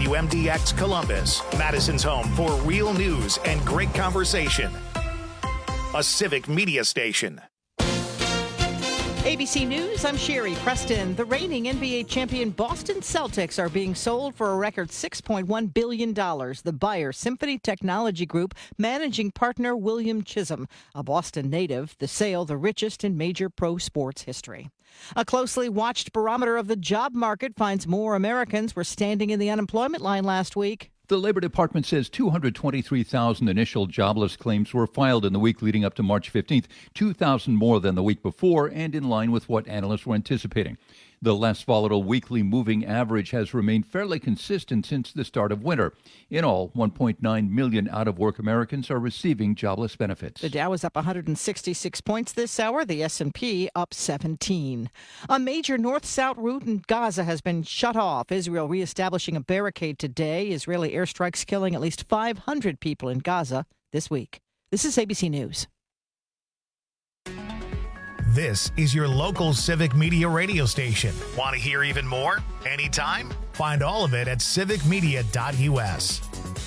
WMDX Columbus, Madison's home for real news and great conversation. A civic media station. ABC News, I'm Sherry Preston. The reigning NBA champion Boston Celtics are being sold for a record $6.1 billion. The buyer, Symphony Technology Group, managing partner William Chisholm, a Boston native. The sale, the richest in major pro sports history. A closely watched barometer of the job market finds more Americans were standing in the unemployment line last week. The Labor Department says 223,000 initial jobless claims were filed in the week leading up to March 15th, 2,000 more than the week before, and in line with what analysts were anticipating. The less volatile weekly moving average has remained fairly consistent since the start of winter. In all, 1.9 million out-of-work Americans are receiving jobless benefits. The Dow is up 166 points this hour, the S&P up 17. A major north-south route in Gaza has been shut off. Israel reestablishing a barricade today. Israeli airstrikes killing at least 500 people in Gaza this week. This is ABC News. This is your local civic media radio station. Want to hear even more? Anytime? Find all of it at civicmedia.us.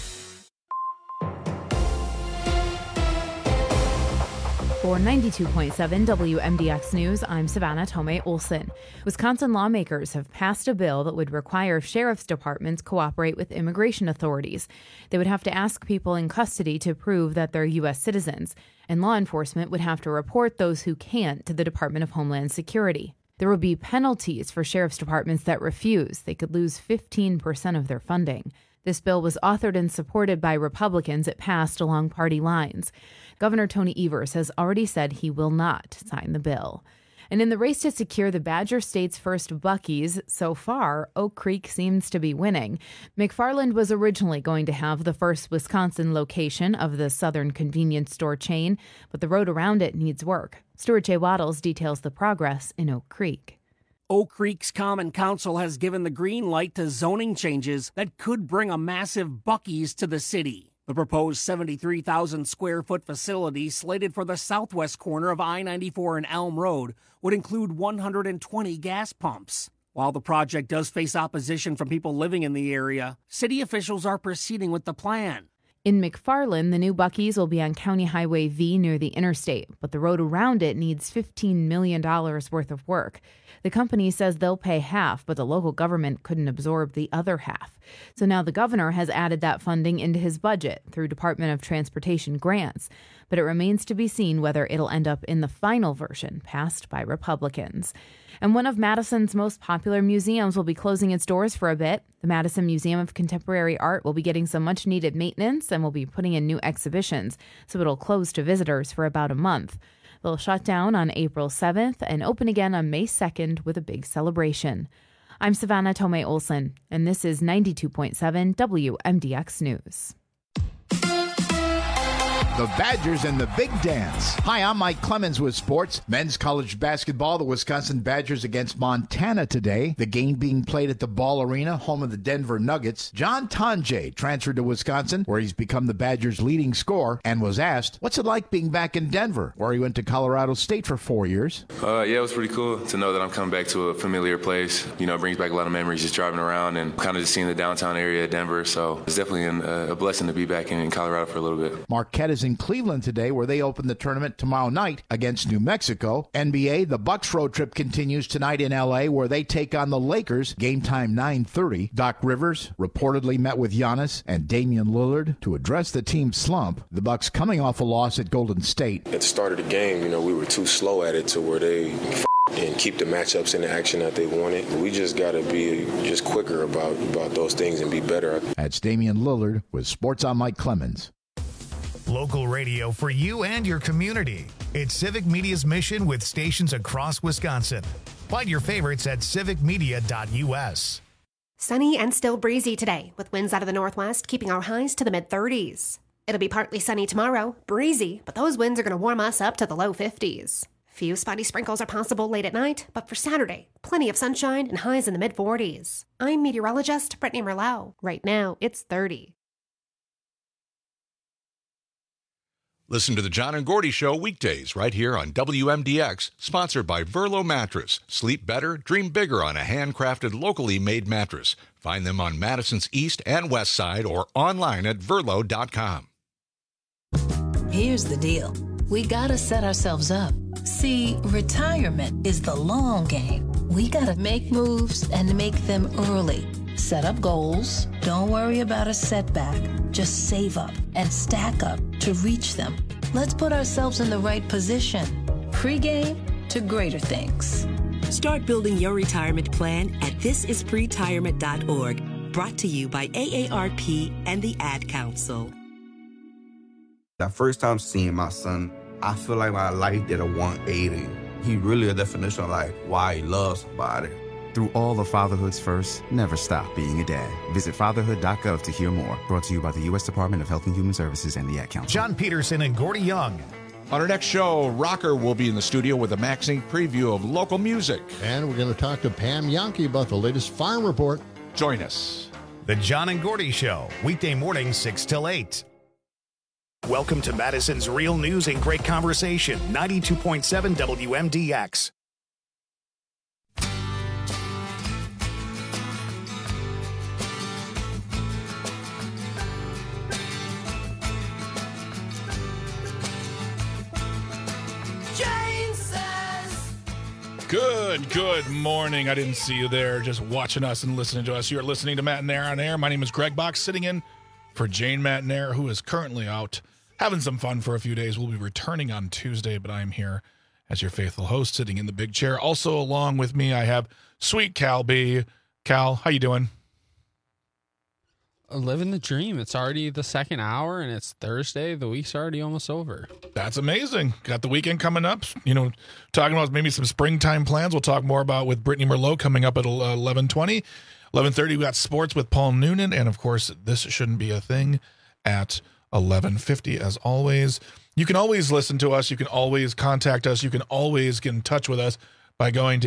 For 92.7 WMDX News, I'm Savannah Tomei Olson. Wisconsin lawmakers have passed a bill that would require sheriff's departments cooperate with immigration authorities. They would have to ask people in custody to prove that they're U.S. citizens, and law enforcement would have to report those who can't to the Department of Homeland Security. There would be penalties for sheriff's departments that refuse. They could lose 15% of their funding. This bill was authored and supported by Republicans. It passed along party lines. Governor Tony Evers has already said he will not sign the bill. And in the race to secure the Badger State's first Buc-ee's, so far, Oak Creek seems to be winning. McFarland was originally going to have the first Wisconsin location of the Southern convenience store chain, but the road around it needs work. Stuart J. Waddles details the progress in Oak Creek. Oak Creek's Common Council has given the green light to zoning changes that could bring a massive Buc-ee's to the city. The proposed 73,000 square foot facility slated for the southwest corner of I-94 and Elm Road would include 120 gas pumps. While the project does face opposition from people living in the area, city officials are proceeding with the plan. In McFarland, the new Buc-ee's will be on County Highway V near the interstate, but the road around it needs $15 million worth of work. The company says they'll pay half, but the local government couldn't absorb the other half. So now the governor has added that funding into his budget through Department of Transportation grants. But it remains to be seen whether it'll end up in the final version passed by Republicans. And one of Madison's most popular museums will be closing its doors for a bit. The Madison Museum of Contemporary Art will be getting some much-needed maintenance and will be putting in new exhibitions, so it'll close to visitors for about a month. They'll shut down on April 7th and open again on May 2nd with a big celebration. I'm Savannah Tomei Olson, and this is 92.7 WMDX News. The Badgers and the Big Dance. Hi, I'm Mike Clemens with sports. Men's college basketball, the Wisconsin Badgers against Montana today. The game being played at the Ball Arena, home of the Denver Nuggets. John Tonje transferred to Wisconsin, where he's become the Badgers' leading scorer, and was asked, what's it like being back in Denver, where he went to Colorado State for 4 years? Yeah, it was pretty cool to know that I'm coming back to a familiar place. You know, it brings back a lot of memories just driving around and kind of just seeing the downtown area of Denver. So it's definitely a blessing to be back in Colorado for a little bit. Marquette is in Cleveland today, where they open the tournament tomorrow night against New Mexico. NBA, the Bucks road trip continues tonight in L.A., where they take on the Lakers. Game time 9:30. Doc Rivers reportedly met with Giannis and Damian Lillard to address the team's slump. The Bucks coming off a loss at Golden State. At the start of the game, we were too slow at it to where they and keep the matchups in the action that they wanted. We just got to be just quicker about those things and be better. That's Damian Lillard with Sports on Mike Clemens. Local radio for you and your community. It's Civic Media's mission with stations across Wisconsin. Find your favorites at civicmedia.us. Sunny and still breezy today, with winds out of the northwest keeping our highs to the mid-30s. It'll be partly sunny tomorrow, breezy, but those winds are going to warm us up to the low 50s. Few spotty sprinkles are possible late at night, but for Saturday, plenty of sunshine and highs in the mid-40s. I'm meteorologist Brittany Merlau. Right now, it's 30. Listen to the John and Gordy Show weekdays right here on WMDX, sponsored by Verlo Mattress. Sleep better, dream bigger on a handcrafted, locally made mattress. Find them on Madison's East and West Side or online at Verlo.com. Here's the deal. We gotta set ourselves up. See, retirement is the long game. We gotta make moves and make them early. Set up goals. Don't worry about a setback. Just save up and stack up to reach them. Let's put ourselves in the right position. Pre-game to greater things. Start building your retirement plan at thisispretirement.org. Brought to you by AARP and the Ad Council. The first time seeing my son, I feel like my life did a 180. He really a definition of like why he loves somebody. Through all of fatherhood's first, never stop being a dad. Visit fatherhood.gov to hear more. Brought to you by the U.S. Department of Health and Human Services and the Ad Council. John Peterson and Gordy Young. On our next show, Rocker will be in the studio with a Max Inc. preview of local music. And we're going to talk to Pam Yankee about the latest farm report. Join us. The John and Gordy Show, weekday morning 6 till 8. Welcome to Madison's Real News and Great Conversation, 92.7 WMDX. Good morning. I didn't see you there just watching us and listening to us. You're listening to Matt and Air on Air. My name is Greg Box, sitting in for Jane Matt and Air, who is currently out having some fun for a few days. We'll be returning on Tuesday, but I'm here as your faithful host, sitting in the big chair. Also along with me, I have Sweet Cal B. Cal, how you doing? Living the dream. It's already the second hour, and it's Thursday. The week's already almost over. That's amazing. Got the weekend coming up. You know, talking about maybe some springtime plans. We'll talk more about with Brittany Merlot coming up at 11:20. 11:30, we got sports with Paul Noonan. And, of course, This Shouldn't Be a Thing at 11:50, as always. You can always listen to us. You can always contact us. You can always get in touch with us by going to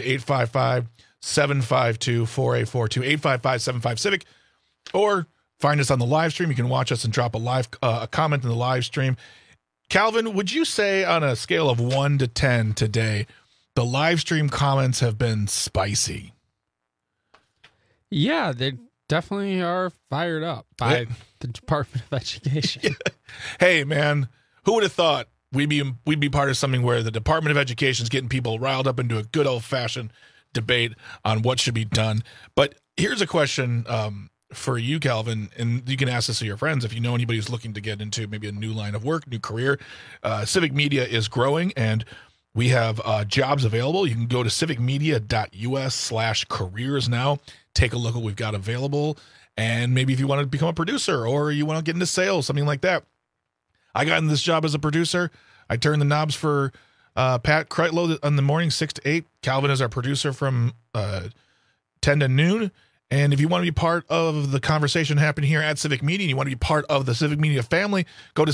855-752-4842, 855-75-CIVIC, or find us on the live stream. You can watch us and drop a comment in the live stream. Calvin, would you say on a scale of 1 to 10 today, the live stream comments have been spicy? Yeah, they definitely are fired up by the Department of Education. Yeah. Hey, man, who would have thought we'd be part of something where the Department of Education is getting people riled up into a good old-fashioned debate on what should be done. But here's a question for you, Calvin, and you can ask this to your friends if you know anybody who's looking to get into maybe a new line of work, new career. Civic Media is growing, and we have jobs available. You can go to civicmedia.us/careers now. Take a look at what we've got available, and maybe if you want to become a producer or you want to get into sales, something like that. I got in this job as a producer. I turned the knobs for Pat Kreitlow in the morning, 6 to 8. Calvin is our producer from 10 to noon. And if you want to be part of the conversation happening here at Civic Media, and you want to be part of the Civic Media family, go to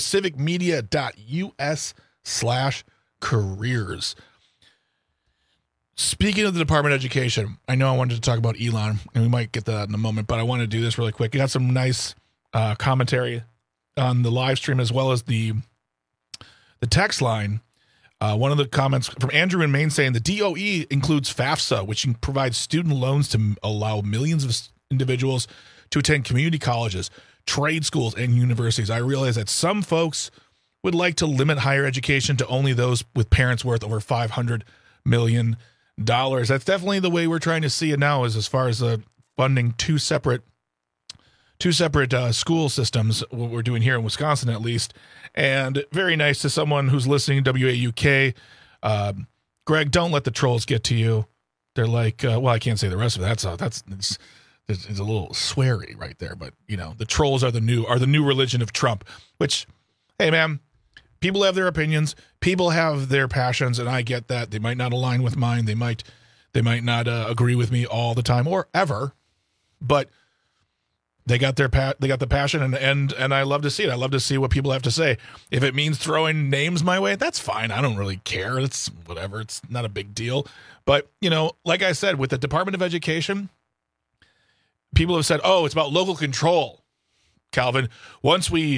civicmedia.us/careers. Speaking of the Department of Education, I know I wanted to talk about Elon, and we might get to that in a moment, but I want to do this really quick. You got some nice commentary on the live stream as well as the text line. One of the comments from Andrew in Maine saying the DOE includes FAFSA, which provides student loans to allow millions of individuals to attend community colleges, trade schools, and universities. I realize that some folks would like to limit higher education to only those with parents worth over $500 million. That's definitely the way we're trying to see it now, is as far as funding two separate school systems, what we're doing here in Wisconsin at least. And very nice to someone who's listening, WAUK. Greg, don't let the trolls get to you. They're like, well, I can't say the rest of it. It's a little sweary right there, but you know, the trolls are the new religion of Trump, which, hey man, people have their opinions, people have their passions, and I get that. They might not align with mine. They might not agree with me all the time or ever, but they got the passion, and I love to see it. I love to see what people have to say. If it means throwing names my way, that's fine. I don't really care. It's whatever. It's not a big deal. But, you know, like I said, with the Department of Education, people have said, oh, it's about local control, Calvin. Once we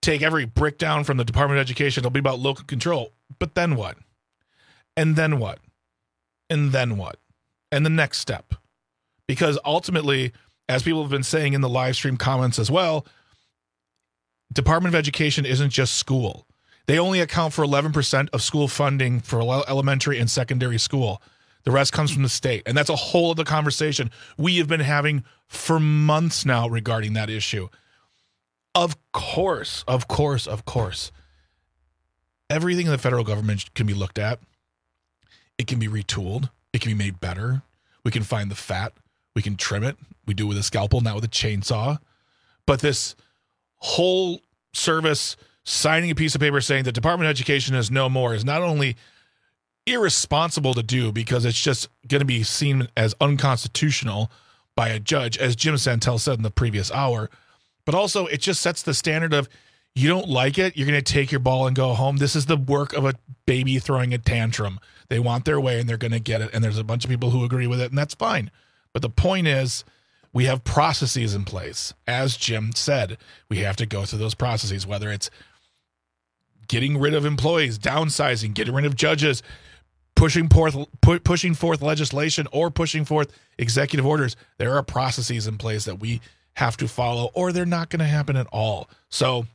take every brick down from the Department of Education. It'll be about local control. But then what? And then what? And then what? And the next step. Because ultimately, as people have been saying in the live stream comments as well, Department of Education isn't just school. They only account for 11% of school funding for elementary and secondary school. The rest comes from the state. And that's a whole other conversation we have been having for months now regarding that issue. Of course. Everything in the federal government can be looked at. It can be retooled. It can be made better. We can find the fat. We can trim it. We do it with a scalpel, not with a chainsaw. But this whole service signing a piece of paper saying the Department of Education is no more is not only irresponsible to do because it's just going to be seen as unconstitutional by a judge, as Jim Santel said in the previous hour, but also it just sets the standard of you don't like it, you're going to take your ball and go home. This is the work of a baby throwing a tantrum. They want their way and they're going to get it. And there's a bunch of people who agree with it, and that's fine. But the point is, we have processes in place. As Jim said, we have to go through those processes, whether it's getting rid of employees, downsizing, getting rid of judges, pushing forth legislation, or pushing forth executive orders. There are processes in place that we have to follow, or they're not going to happen at all. So,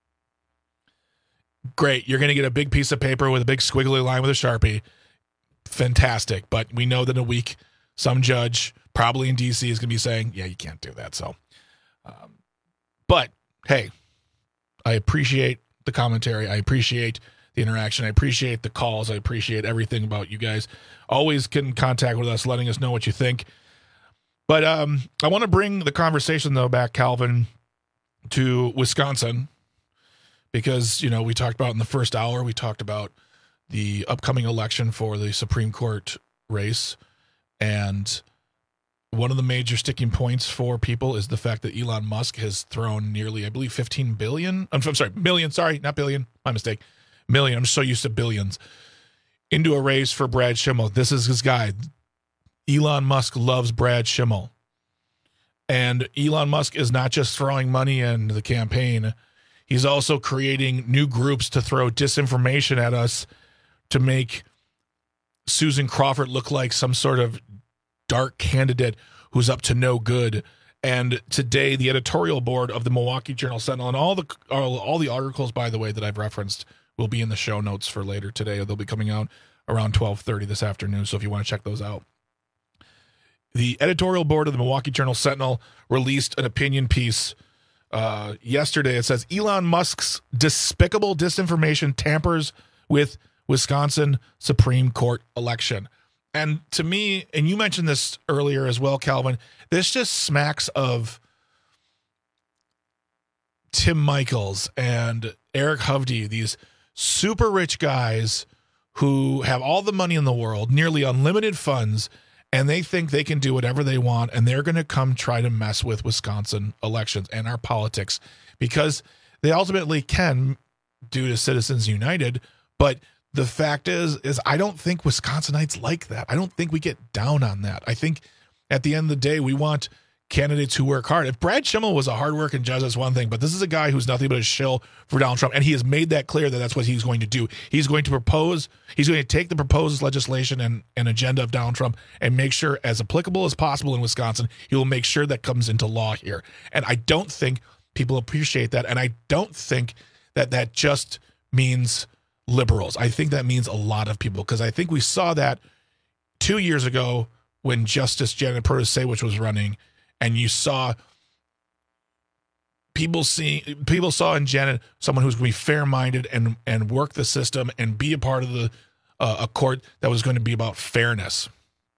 great. You're going to get a big piece of paper with a big squiggly line with a Sharpie. Fantastic. But we know that in a week, some judge, probably in D.C., is going to be saying, yeah, you can't do that. So, but hey, I appreciate the commentary. I appreciate the interaction. I appreciate the calls. I appreciate everything about you guys. Always get in contact with us, letting us know what you think. But I want to bring the conversation, though, back, Calvin, to Wisconsin, because, you know, we talked about in the first hour, we talked about the upcoming election for the Supreme Court race. And one of the major sticking points for people is the fact that Elon Musk has thrown nearly, I believe, 15 billion. I'm sorry, million. Sorry, not billion. My mistake. Million. I'm so used to billions. Into a race for Brad Schimmel. This is his guy. Elon Musk loves Brad Schimmel. And Elon Musk is not just throwing money in the campaign. He's also creating new groups to throw disinformation at us to make Susan Crawford look like some sort of dark candidate who's up to no good. And today, the editorial board of the Milwaukee Journal Sentinel, and all the articles, by the way, that I've referenced will be in the show notes for later today. They'll be coming out around 12:30 this afternoon, so if you want to check those out. The editorial board of the Milwaukee Journal Sentinel released an opinion piece yesterday. It says, Elon Musk's despicable disinformation tampers with Wisconsin Supreme Court election. And to me, and you mentioned this earlier as well, Calvin, this just smacks of Tim Michaels and Eric Hovde, these super rich guys who have all the money in the world, nearly unlimited funds, and they think they can do whatever they want, and they're going to come try to mess with Wisconsin elections and our politics because they ultimately can due to Citizens United. But the fact is I don't think Wisconsinites like that. I don't think we get down on that. I think at the end of the day, we want candidates who work hard. If Brad Schimmel was a hardworking judge, that's one thing, but this is a guy who's nothing but a shill for Donald Trump, and he has made that clear that that's what he's going to do. He's going to take the proposed legislation and agenda of Donald Trump and make sure, as applicable as possible in Wisconsin, he will make sure that comes into law here. And I don't think people appreciate that, and I don't think that just means liberals. I think that means a lot of people, because I think we saw that 2 years ago when Justice Janet Protasiewicz was running, and you saw people saw in Janet someone who's going to be fair-minded and work the system and be a part of a court that was going to be about fairness.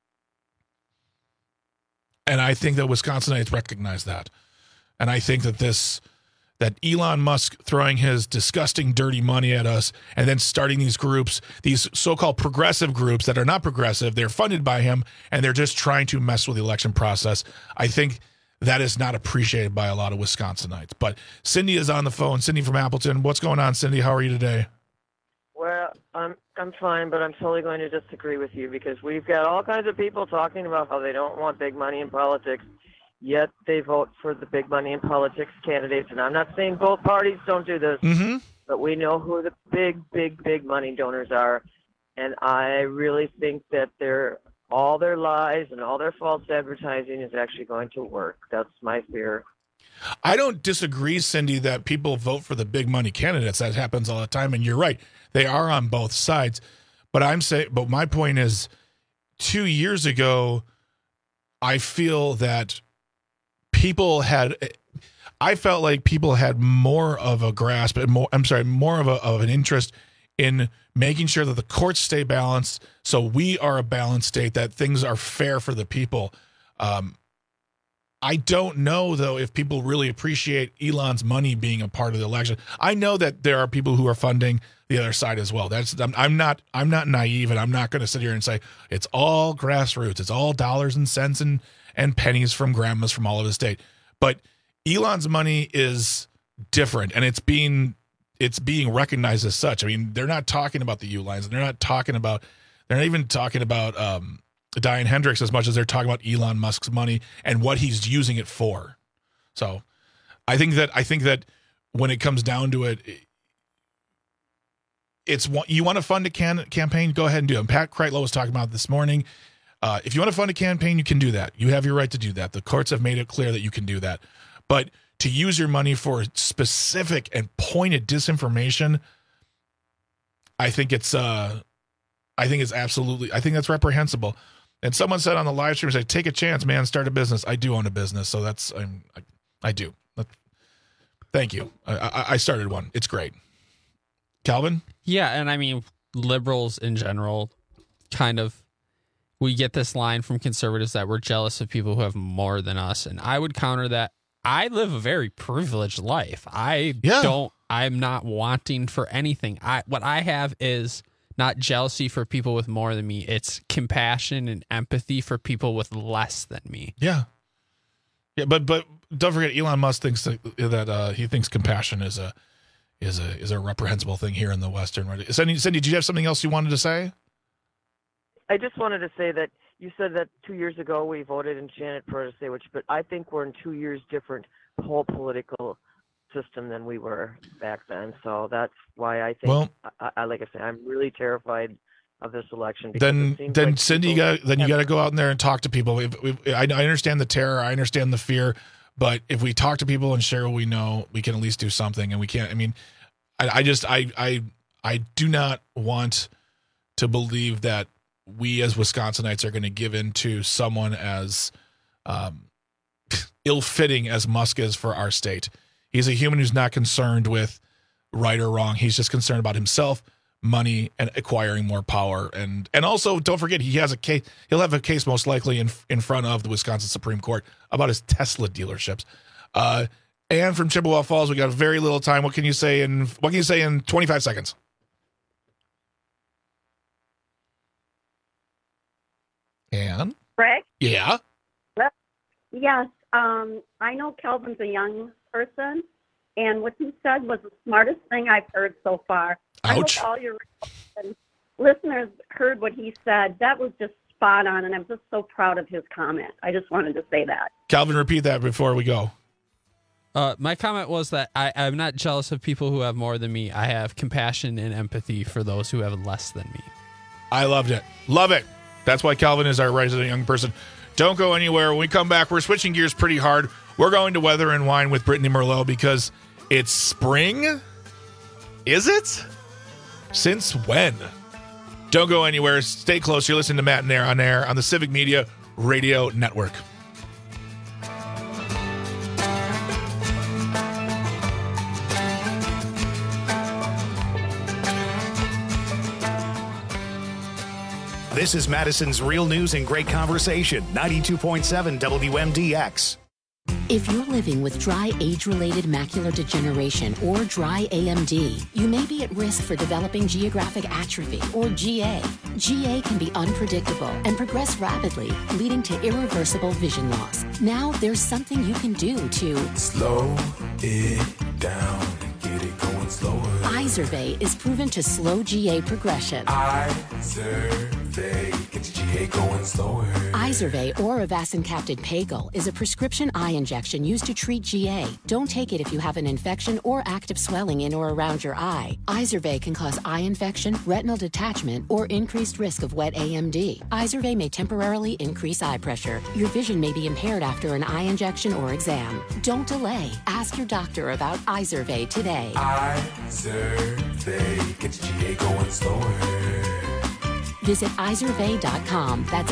And I think that Wisconsinites recognize that. And I think that Elon Musk throwing his disgusting, dirty money at us and then starting these groups, these so-called progressive groups that are not progressive, they're funded by him, and they're just trying to mess with the election process. I think that is not appreciated by a lot of Wisconsinites. But Cindy is on the phone. Cindy from Appleton. What's going on, Cindy? How are you today? Well, I'm fine, but I'm totally going to disagree with you because we've got all kinds of people talking about how they don't want big money in politics. yet they vote for the big money in politics candidates. And I'm not saying both parties don't do this, but we know who the big money donors are. And I really think that all their lies and all their false advertising is actually going to work. That's my fear. I don't disagree, Cindy, that people vote for the big money candidates. That happens all the time, and you're right. They are on both sides. But my point is, 2 years ago, I feel that I felt like people had more of a grasp and more of an interest in making sure that the courts stay balanced, so we are a balanced state, that things are fair for the people. I don't know, though, if people really appreciate Elon's money being a part of the election. I know that there are people who are funding the other side as well. I'm not naive, and I'm not going to sit here and say it's all grassroots. It's all dollars and cents and pennies from grandmas from all over the state. But Elon's money is different, and it's being recognized as such. I mean, they're not talking about the U-lines, and they're not even talking about Diane Hendricks as much as they're talking about Elon Musk's money and what he's using it for. So I think that when it comes down to it, you want to fund a campaign, go ahead and do it. And Pat Kreitlow was talking about it this morning. If you want to fund a campaign, you can do that. You have your right to do that. The courts have made it clear that you can do that. But to use your money for specific and pointed disinformation, I think that's reprehensible. And someone said on the live stream, take a chance, man, start a business. I do own a business, so I do. Thank you. I started one. It's great. Calvin? Yeah, and I mean, liberals in general, we get this line from conservatives that we're jealous of people who have more than us. And I would counter that. I live a very privileged life. I'm not wanting for anything. What I have is not jealousy for people with more than me. It's compassion and empathy for people with less than me. Yeah. Yeah, but don't forget, Elon Musk thinks that he thinks compassion is a reprehensible thing here in the Western. Right? Cindy, did you have something else you wanted to say? I just wanted to say that you said that 2 years ago we voted in Janet Protasiewicz, but I think we're in 2 years different whole political system than we were back then. So that's why I think, like I said, I'm really terrified of this election. Then Cindy, you got to go out in there and talk to people. I understand the terror, I understand the fear, but if we talk to people and share what we know, we can at least do something. And we can't. I mean, I do not want to believe that we as Wisconsinites are going to give in to someone as ill-fitting as Musk is for our state. He's a human who's not concerned with right or wrong. He's just concerned about himself, money, and acquiring more power. And also, don't forget, he has a case. He'll have a case most likely in front of the Wisconsin Supreme Court about his Tesla dealerships. And from Chippewa Falls, we got very little time. What can you say in 25 seconds? Ann? Greg? Yeah? Yes. I know Calvin's a young person, and what he said was the smartest thing I've heard so far. Ouch. I hope all your listeners heard what he said. That was just spot on, and I'm just so proud of his comment. I just wanted to say that. Calvin, repeat that before we go. My comment was that I'm not jealous of people who have more than me. I have compassion and empathy for those who have less than me. I loved it. Love it. That's why Calvin is our resident young person. Don't go anywhere. When we come back, we're switching gears pretty hard. We're going to Weather and Wine with Brittany Merlot because it's spring. Is it? Since when? Don't go anywhere. Stay close. You're listening to Matt and Air on the Civic Media Radio Network. This is Madison's Real News and Great Conversation, 92.7 WMDX. If you're living with dry age-related macular degeneration or dry AMD, you may be at risk for developing geographic atrophy or GA. GA can be unpredictable and progress rapidly, leading to irreversible vision loss. Now there's something you can do to slow it down and get it going slower. Izervay is proven to slow GA progression. Izervay. Izervay gets your GA going slower. Izervay or Avastin-capted Pagel is a prescription eye injection used to treat GA. Don't take it if you have an infection or active swelling in or around your eye. Izervay can cause eye infection, retinal detachment, or increased risk of wet AMD. Izervay may temporarily increase eye pressure. Your vision may be impaired after an eye injection or exam. Don't delay. Ask your doctor about Izervay today. Izervay gets GA going slower. Visit Izervay.com. That's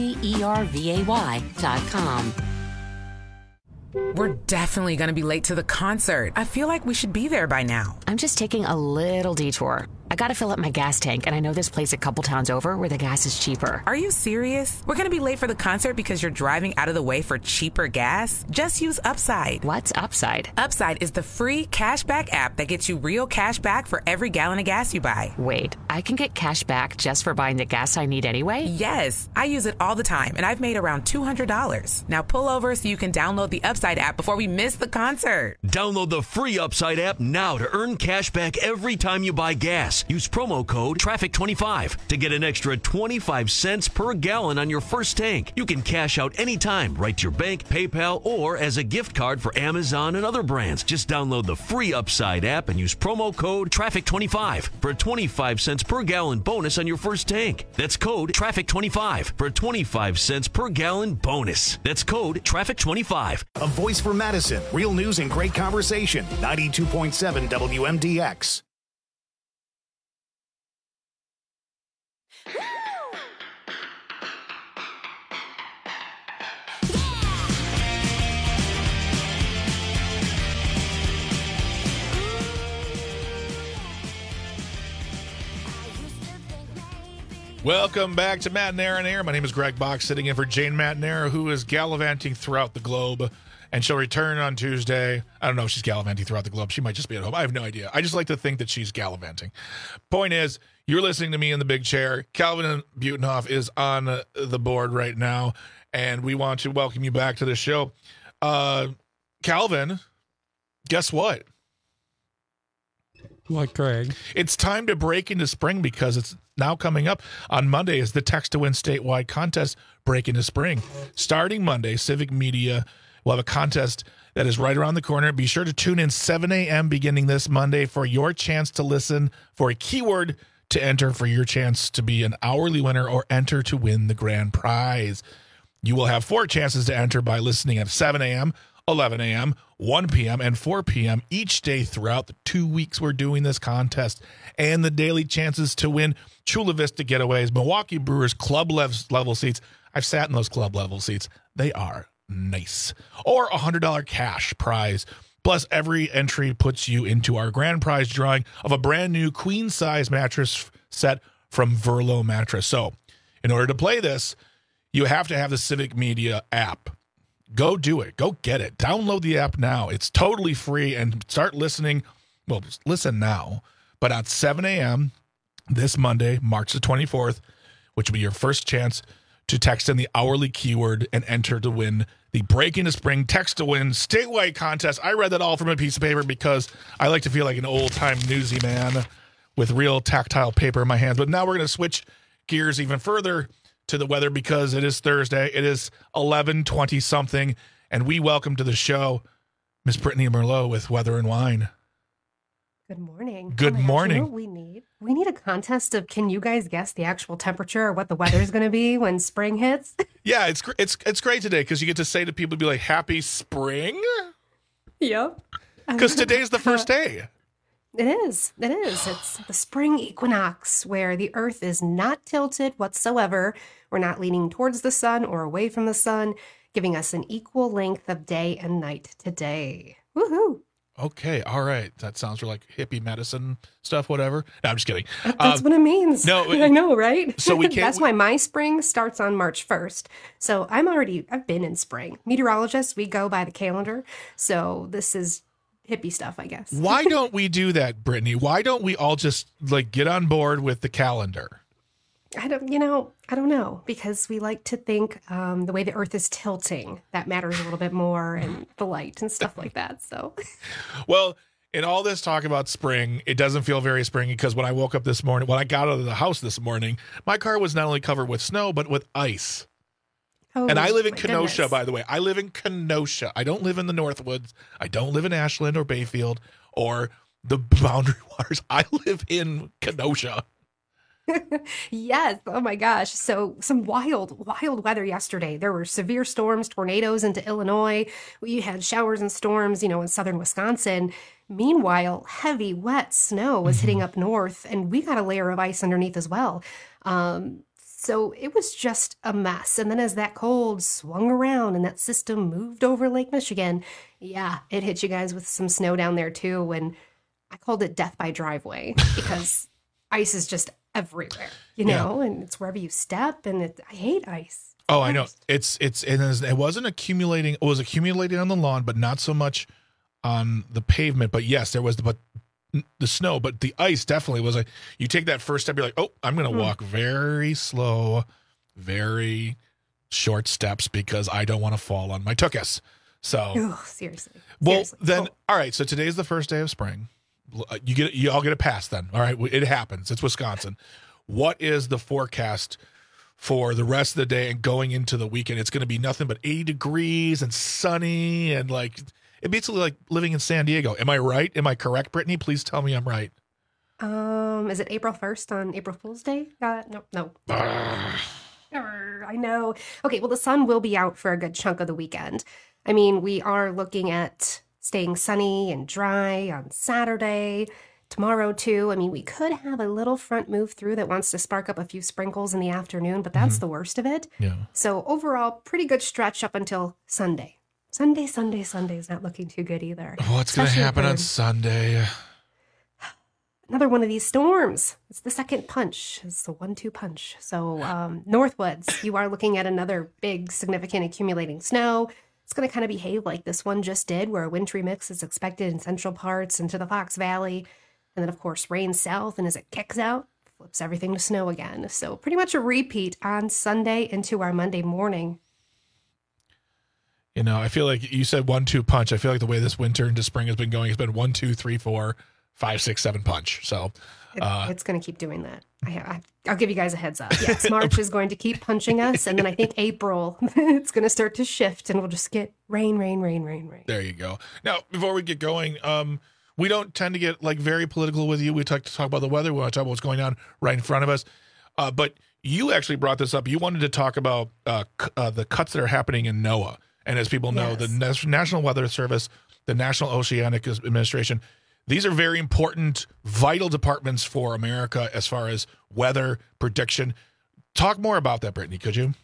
IZERVAY.com. We're definitely going to be late to the concert. I feel like we should be there by now. I'm just taking a little detour. I gotta fill up my gas tank, and I know this place a couple towns over where the gas is cheaper. Are you serious? We're gonna be late for the concert because you're driving out of the way for cheaper gas? Just use Upside. What's Upside? Upside is the free cashback app that gets you real cash back for every gallon of gas you buy. Wait, I can get cash back just for buying the gas I need anyway? Yes, I use it all the time, and I've made around $200. Now pull over so you can download the Upside app before we miss the concert. Download the free Upside app now to earn cash back every time you buy gas. Use promo code TRAFFIC25 to get an extra 25 cents per gallon on your first tank. You can cash out anytime right to your bank, PayPal, or as a gift card for Amazon and other brands. Just download the free Upside app and use promo code TRAFFIC25 for a 25 cents per gallon bonus on your first tank. That's code TRAFFIC25 for a 25 cents per gallon bonus. That's code TRAFFIC25. A voice for Madison. Real news and great conversation. 92.7 WMDX. Welcome back to Matt and Aaron Air. My name is Greg Bach, sitting in for Jane Matt, who is gallivanting throughout the globe, and she'll return on Tuesday. I don't know if she's gallivanting throughout the globe. She might just be at home. I have no idea. I just like to think that she's gallivanting. Point is, you're listening to me in the big chair. Calvin Butenhoff is on the board right now, and we want to welcome you back to the show. Calvin, guess what? What, Greg? It's time to break into spring because it's now coming up on Monday is the Text to Win statewide contest, Break into Spring. Starting Monday, Civic Media will have a contest that is right around the corner. Be sure to tune in 7 a.m. beginning this Monday for your chance to listen for a keyword to enter for your chance to be an hourly winner or enter to win the grand prize. You will have 4 chances to enter by listening at 7 a.m., 11 a.m., 1 p.m., and 4 p.m. each day throughout the 2 weeks we're doing this contest. And the daily chances to win Chula Vista Getaways, Milwaukee Brewers club level seats. I've sat in those club level seats. They are nice. Or a $100 cash prize. Plus, every entry puts you into our grand prize drawing of a brand new queen size mattress set from Verlo Mattress. So, in order to play this, you have to have the Civic Media app. Go do it. Go get it. Download the app now. It's totally free and start listening. Well, listen now. But at 7 a.m. this Monday, March the 24th, which will be your first chance to text in the hourly keyword and enter to win the Break into Spring Text to Win statewide contest. I read that all from a piece of paper because I like to feel like an old-time newsy man with real tactile paper in my hands. But now we're going to switch gears even further to the weather because it is Thursday. It is 11:20 something, and we welcome to the show Miss Brittany Merlot with Weather and Wine. Good morning. Good morning. You know what we need? We need a contest of can you guys guess the actual temperature or what the weather is going to be when spring hits? Yeah, it's great today because you get to say to people, be like, "Happy spring." Yep. Because today's the first day. It is. It is. It's the spring equinox where the earth is not tilted whatsoever. We're not leaning towards the sun or away from the sun, giving us an equal length of day and night today. Woohoo. Okay. All right. That sounds like hippie medicine stuff, whatever. No, I'm just kidding. That's what it means. No, I know, right? So we can't. That's why my spring starts on March 1st. So I've been in spring. Meteorologists, we go by the calendar. So this is hippie stuff, I guess. Why don't we do that, Brittany? Why don't we all just get on board with the calendar? I don't know, because we like to think the way the earth is tilting, that matters a little bit more, and the light and stuff like that. So, well, in all this talk about spring, it doesn't feel very springy because when I woke up this morning, when I got out of the house this morning, my car was not only covered with snow, but with ice. Oh, and I live in my Kenosha, goodness. by the way. I live in Kenosha. I don't live in the Northwoods. I don't live in Ashland or Bayfield or the Boundary Waters. I live in Kenosha. Yes. Oh my gosh. So some wild weather yesterday. There were severe storms, tornadoes into Illinois. We had showers and storms, in southern Wisconsin. Meanwhile, heavy, wet snow was hitting up north, and we got a layer of ice underneath as well. So it was just a mess. And then as that cold swung around and that system moved over Lake Michigan, yeah, it hit you guys with some snow down there too. And I called it death by driveway because ice is just everywhere, and it's wherever you step. And I hate ice. Oh, I know. It wasn't accumulating. It was accumulating on the lawn, but not so much on the pavement. But yes, there was the snow, but the ice definitely was you take that first step, you're like, oh, I'm going to walk very slow, very short steps because I don't want to fall on my tuchus. So, seriously. Well, then, all right. So today's the first day of spring. You all get a pass then. All right. It happens. It's Wisconsin. What is the forecast for the rest of the day and going into the weekend? It's going to be nothing but 80 degrees and sunny and it's basically like living in San Diego. Am I right? Am I correct, Brittany? Please tell me I'm right. Is it April 1st on April Fool's Day? No. I know. Okay, well, the sun will be out for a good chunk of the weekend. I mean, we are looking at staying sunny and dry on Saturday, tomorrow too. I mean, we could have a little front move through that wants to spark up a few sprinkles in the afternoon, but that's the worst of it. Yeah. So overall, pretty good stretch up until Sunday. Sunday is not looking too good either. What's going to happen on Sunday? Another one of these storms. It's the second punch. It's the 1-2 punch. So Northwoods, you are looking at another big, significant accumulating snow. It's going to kind of behave like this one just did, where a wintry mix is expected in central parts into the Fox Valley. And then, of course, rain south. And as it kicks out, flips everything to snow again. So pretty much a repeat on Sunday into our Monday morning. I feel like you said 1-2 punch. I feel like the way this winter into spring has been going, it's been 1, 2, 3, 4, 5, 6, 7 punch. So it's going to keep doing that. I'll give you guys a heads up. Yes, March is going to keep punching us. And then I think April, it's going to start to shift and we'll just get rain. There you go. Now, before we get going, we don't tend to get very political with you. We talk about the weather. We want to talk about what's going on right in front of us. But you actually brought this up. You wanted to talk about the cuts that are happening in NOAA. And as people know, the National Weather Service, the National Oceanic Administration, these are very important, vital departments for America as far as weather prediction. Talk more about that, Brittany, could you?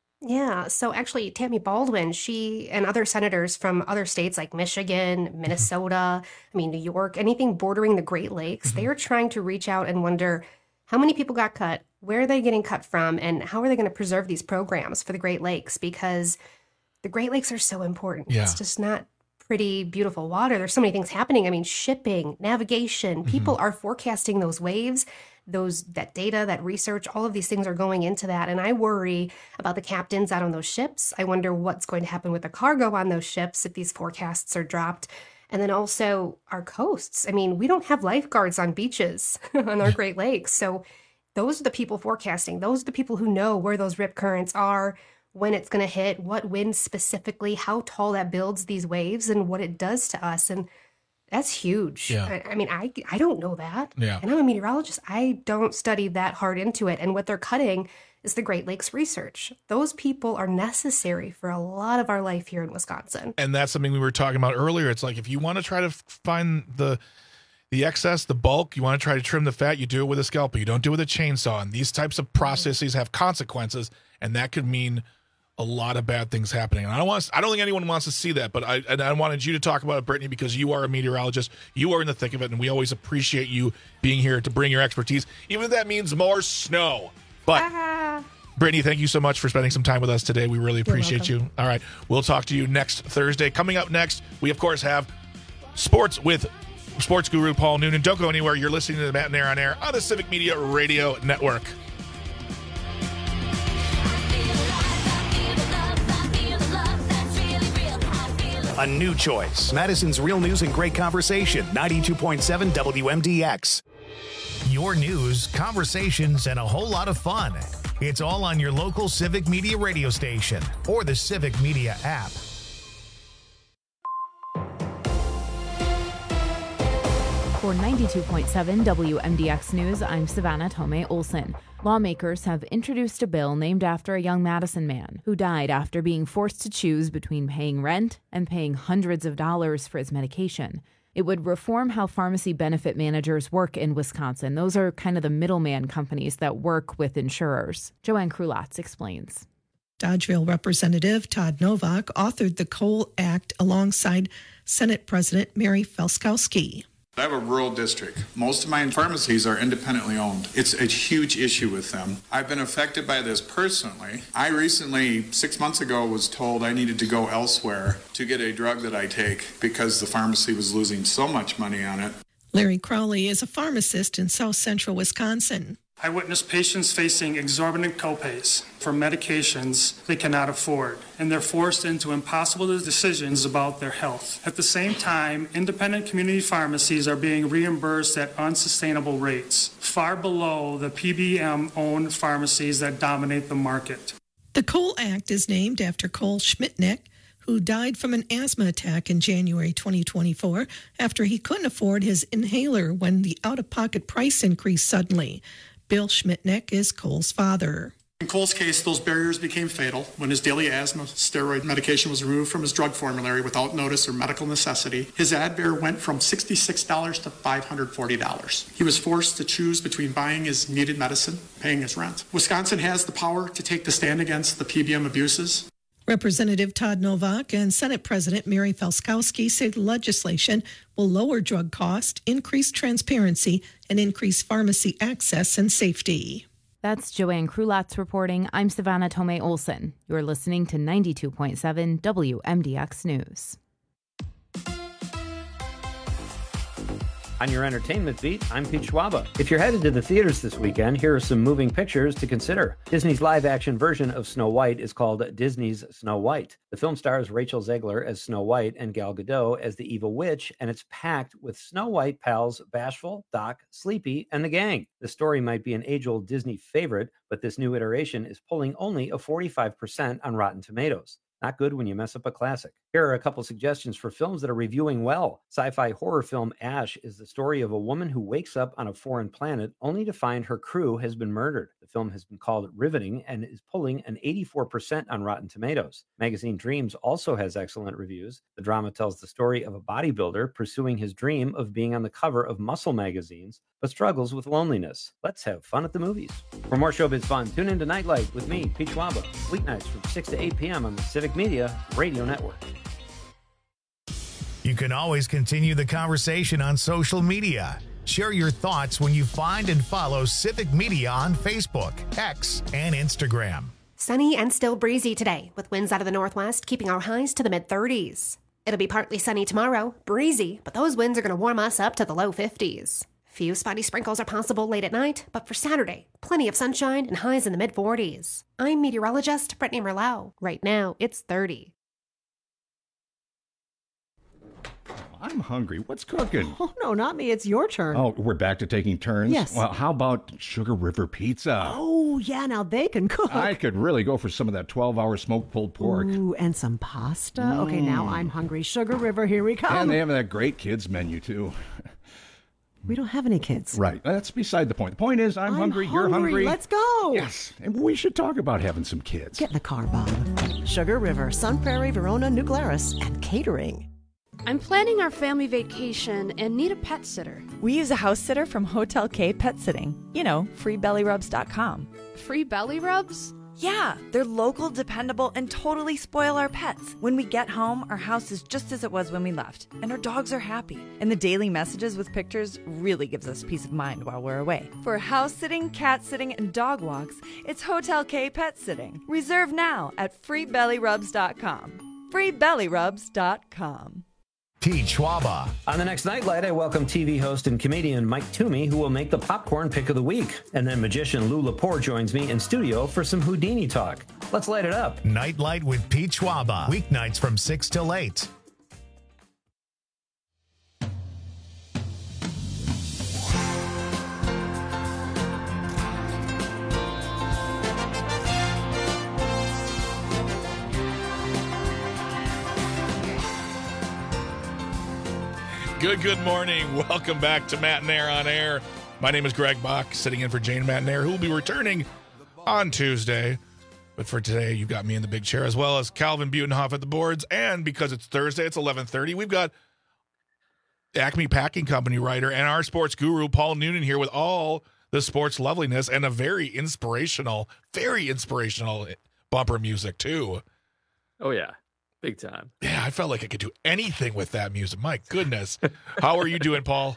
Yeah. So actually, Tammy Baldwin, she and other senators from other states like Michigan, Minnesota, New York, anything bordering the Great Lakes, they are trying to reach out and wonder how many people got cut, where are they getting cut from, and how are they going to preserve these programs for the Great Lakes? Because the Great Lakes are so important. Yeah. It's just not pretty, beautiful water. There's so many things happening. Shipping, navigation, people are forecasting those waves, that data, that research, all of these things are going into that. And I worry about the captains out on those ships. I wonder what's going to happen with the cargo on those ships if these forecasts are dropped. And then also our coasts. We don't have lifeguards on beaches on our Great Lakes. So those are the people forecasting. Those are the people who know where those rip currents are, when it's going to hit, what wind specifically, how tall that builds these waves, and what it does to us. And that's huge. Yeah. I don't know that. Yeah. And I'm a meteorologist. I don't study that hard into it. And what they're cutting is the Great Lakes research. Those people are necessary for a lot of our life here in Wisconsin. And that's something we were talking about earlier. It's like if you want to try to find the excess, the bulk, you want to try to trim the fat, you do it with a scalpel. You don't do it with a chainsaw. And these types of processes have consequences, and that could mean a lot of bad things happening. And I don't think anyone wants to see that, but I wanted you to talk about it, Brittany, because you are a meteorologist. You are in the thick of it, and we always appreciate you being here to bring your expertise, even if that means more snow. But Brittany, thank you so much for spending some time with us today. We really appreciate you. All right. We'll talk to you next Thursday. Coming up next, we, of course, have sports with sports guru Paul Noonan. Don't go anywhere. You're listening to the Matt and Aaron on Air on the Civic Media Radio Network. A new choice. Madison's Real News and Great Conversation, 92.7 WMDX. Your news, conversations, and a whole lot of fun. It's all on your local Civic Media radio station or the Civic Media app. For 92.7 WMDX News, I'm Savannah Tomei Olson. Lawmakers have introduced a bill named after a young Madison man who died after being forced to choose between paying rent and paying hundreds of dollars for his medication. It would reform how pharmacy benefit managers work in Wisconsin. Those are kind of the middleman companies that work with insurers. Joanne Krulatz explains. Dodgeville Representative Todd Novak authored the Cole Act alongside Senate President Mary Felskowski. I have a rural district. Most of my pharmacies are independently owned. It's a huge issue with them. I've been affected by this personally. I recently, 6 months ago, was told I needed to go elsewhere to get a drug that I take because the pharmacy was losing so much money on it. Larry Crowley is a pharmacist in South Central Wisconsin. I witnessed patients facing exorbitant copays for medications they cannot afford, and they're forced into impossible decisions about their health. At the same time, independent community pharmacies are being reimbursed at unsustainable rates, far below the PBM-owned pharmacies that dominate the market. The Cole Act is named after Cole Schmitnick, who died from an asthma attack in January 2024 after he couldn't afford his inhaler when the out-of-pocket price increased suddenly. Bill Schmitnick is Cole's father. In Cole's case, those barriers became fatal when his daily asthma steroid medication was removed from his drug formulary without notice or medical necessity. His Advair went from $66 to $540. He was forced to choose between buying his needed medicine, paying his rent. Wisconsin has the power to take the stand against the PBM abuses. Representative Todd Novak and Senate President Mary Felskowski say the legislation will lower drug costs, increase transparency, and increase pharmacy access and safety. That's Joanne Krulatz reporting. I'm Savannah Tomei Olson. You're listening to 92.7 WMDX News. On your entertainment beat, I'm Pete Schwaba. If you're headed to the theaters this weekend, here are some moving pictures to consider. Disney's live-action version of Snow White is called Disney's Snow White. The film stars Rachel Zegler as Snow White and Gal Gadot as the evil witch, and it's packed with Snow White pals Bashful, Doc, Sleepy, and the gang. The story might be an age-old Disney favorite, but this new iteration is pulling only a 45% on Rotten Tomatoes. Not good when you mess up a classic. Here are a couple suggestions for films that are reviewing well. Sci-fi horror film Ash is the story of a woman who wakes up on a foreign planet only to find her crew has been murdered. The film has been called riveting and is pulling an 84% on Rotten Tomatoes. Magazine Dreams also has excellent reviews. The drama tells the story of a bodybuilder pursuing his dream of being on the cover of muscle magazines, but struggles with loneliness. Let's have fun at the movies. For more showbiz fun, tune into Nightlight with me, Pete Schwaba, weeknights from 6 to 8 p.m. on the Civic Media Radio Network. You can always continue the conversation on social media. Share your thoughts when you find and follow Civic Media on Facebook, X, and Instagram. Sunny and still breezy today, with winds out of the northwest keeping our highs to the mid-30s. It'll be partly sunny tomorrow, breezy, but those winds are going to warm us up to the low 50s. Few spotty sprinkles are possible late at night, but for Saturday, plenty of sunshine and highs in the mid-40s. I'm meteorologist Brittany Merlau. Right now, it's 30. I'm hungry. What's cooking? Oh, no, not me. It's your turn. Oh, we're back to taking turns? Yes. Well, how about Sugar River Pizza? Oh, yeah, now they can cook. I could really go for some of that 12-hour smoked pulled pork. Ooh, and some pasta. Okay, now I'm hungry. Sugar River, here we come. And they have that great kids menu, too. We don't have any kids. Right. That's beside the point. The point is, I'm hungry, you're hungry. Let's go. Yes. And we should talk about having some kids. Get in the car, Bob. Sugar River, Sun Prairie, Verona, New Glarus, and catering. I'm planning our family vacation and need a pet sitter. We use a house sitter from Hotel K Pet Sitting. You know, freebellyrubs.com. Free belly rubs? Yeah, they're local, dependable, and totally spoil our pets. When we get home, our house is just as it was when we left, and our dogs are happy. And the daily messages with pictures really gives us peace of mind while we're away. For house sitting, cat sitting, and dog walks, it's Hotel K Pet Sitting. Reserve now at freebellyrubs.com. freebellyrubs.com. Pete Schwaba. On the next Nightlight, I welcome TV host and comedian Mike Toomey, who will make the popcorn pick of the week. And then magician Lou Lepore joins me in studio for some Houdini talk. Let's light it up. Nightlight with Pete Schwaba. Weeknights from 6 till 8. Good morning. Welcome back to Matt and Air on Air. My name is Greg Bach, sitting in for Jane Matt and Air, who will be returning on Tuesday. But for today, you've got me in the big chair, as well as Calvin Butenhoff at the boards. And because it's Thursday, it's 11:30, we've got Acme Packing Company writer and our sports guru, Paul Noonan, here with all the sports loveliness and a very inspirational bumper music, too. Oh, yeah. Big time. Yeah, I felt like I could do anything with that music. My goodness. How are you doing, Paul?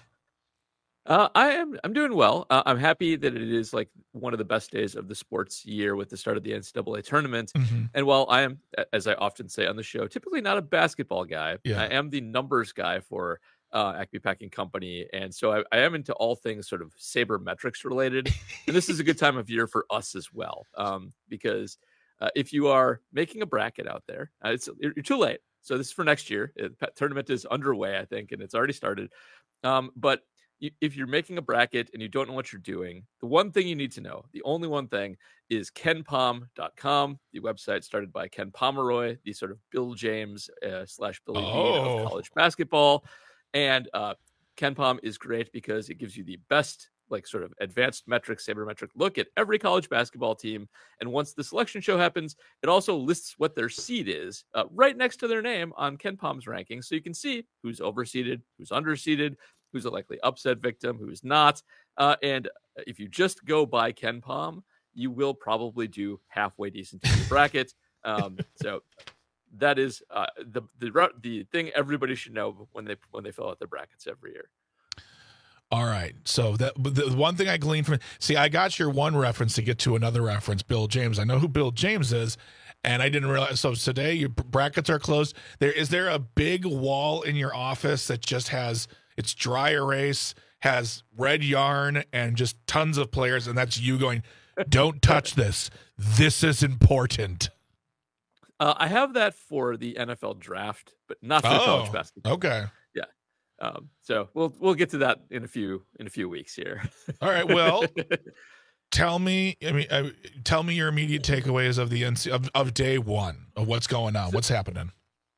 I'm doing well. I'm happy that it is like one of the best days of the sports year with the start of the NCAA tournament. Mm-hmm. And while I am, as I often say on the show, typically not a basketball guy, I am the numbers guy for Acme Packing Company. And so I am into all things sort of sabermetrics related. And this is a good time of year for us as well, because if you are making a bracket out there, you're too late. So this is for next year. The tournament is underway, I think, and it's already started. But if you're making a bracket and you don't know what you're doing, the one thing you need to know, the only one thing, is KenPom.com, the website started by Ken Pomeroy, the sort of Bill James / Billy Beane of college basketball. And KenPom is great because it gives you the best, like, sort of advanced metric, sabermetric look at every college basketball team. And once the selection show happens, it also lists what their seed is right next to their name on KenPom's ranking. So you can see who's overseeded, who's underseeded, who's a likely upset victim, who's not. And if you just go by KenPom, you will probably do halfway decent in your bracket. So that is the thing everybody should know when they fill out their brackets every year. All right. So the one thing I gleaned from it, see, I got your one reference to get to another reference, Bill James. I know who Bill James is, and I didn't realize. So today your brackets are closed. Is there a big wall in your office that just has, it's dry erase, has red yarn, and just tons of players, and that's you going, don't touch this. This is important. I have that for the NFL draft, but not for college basketball. Okay. Yeah. So we'll get to that in a few weeks here. All right. Well, tell me your immediate takeaways of the of day one of what's going on. What's happening?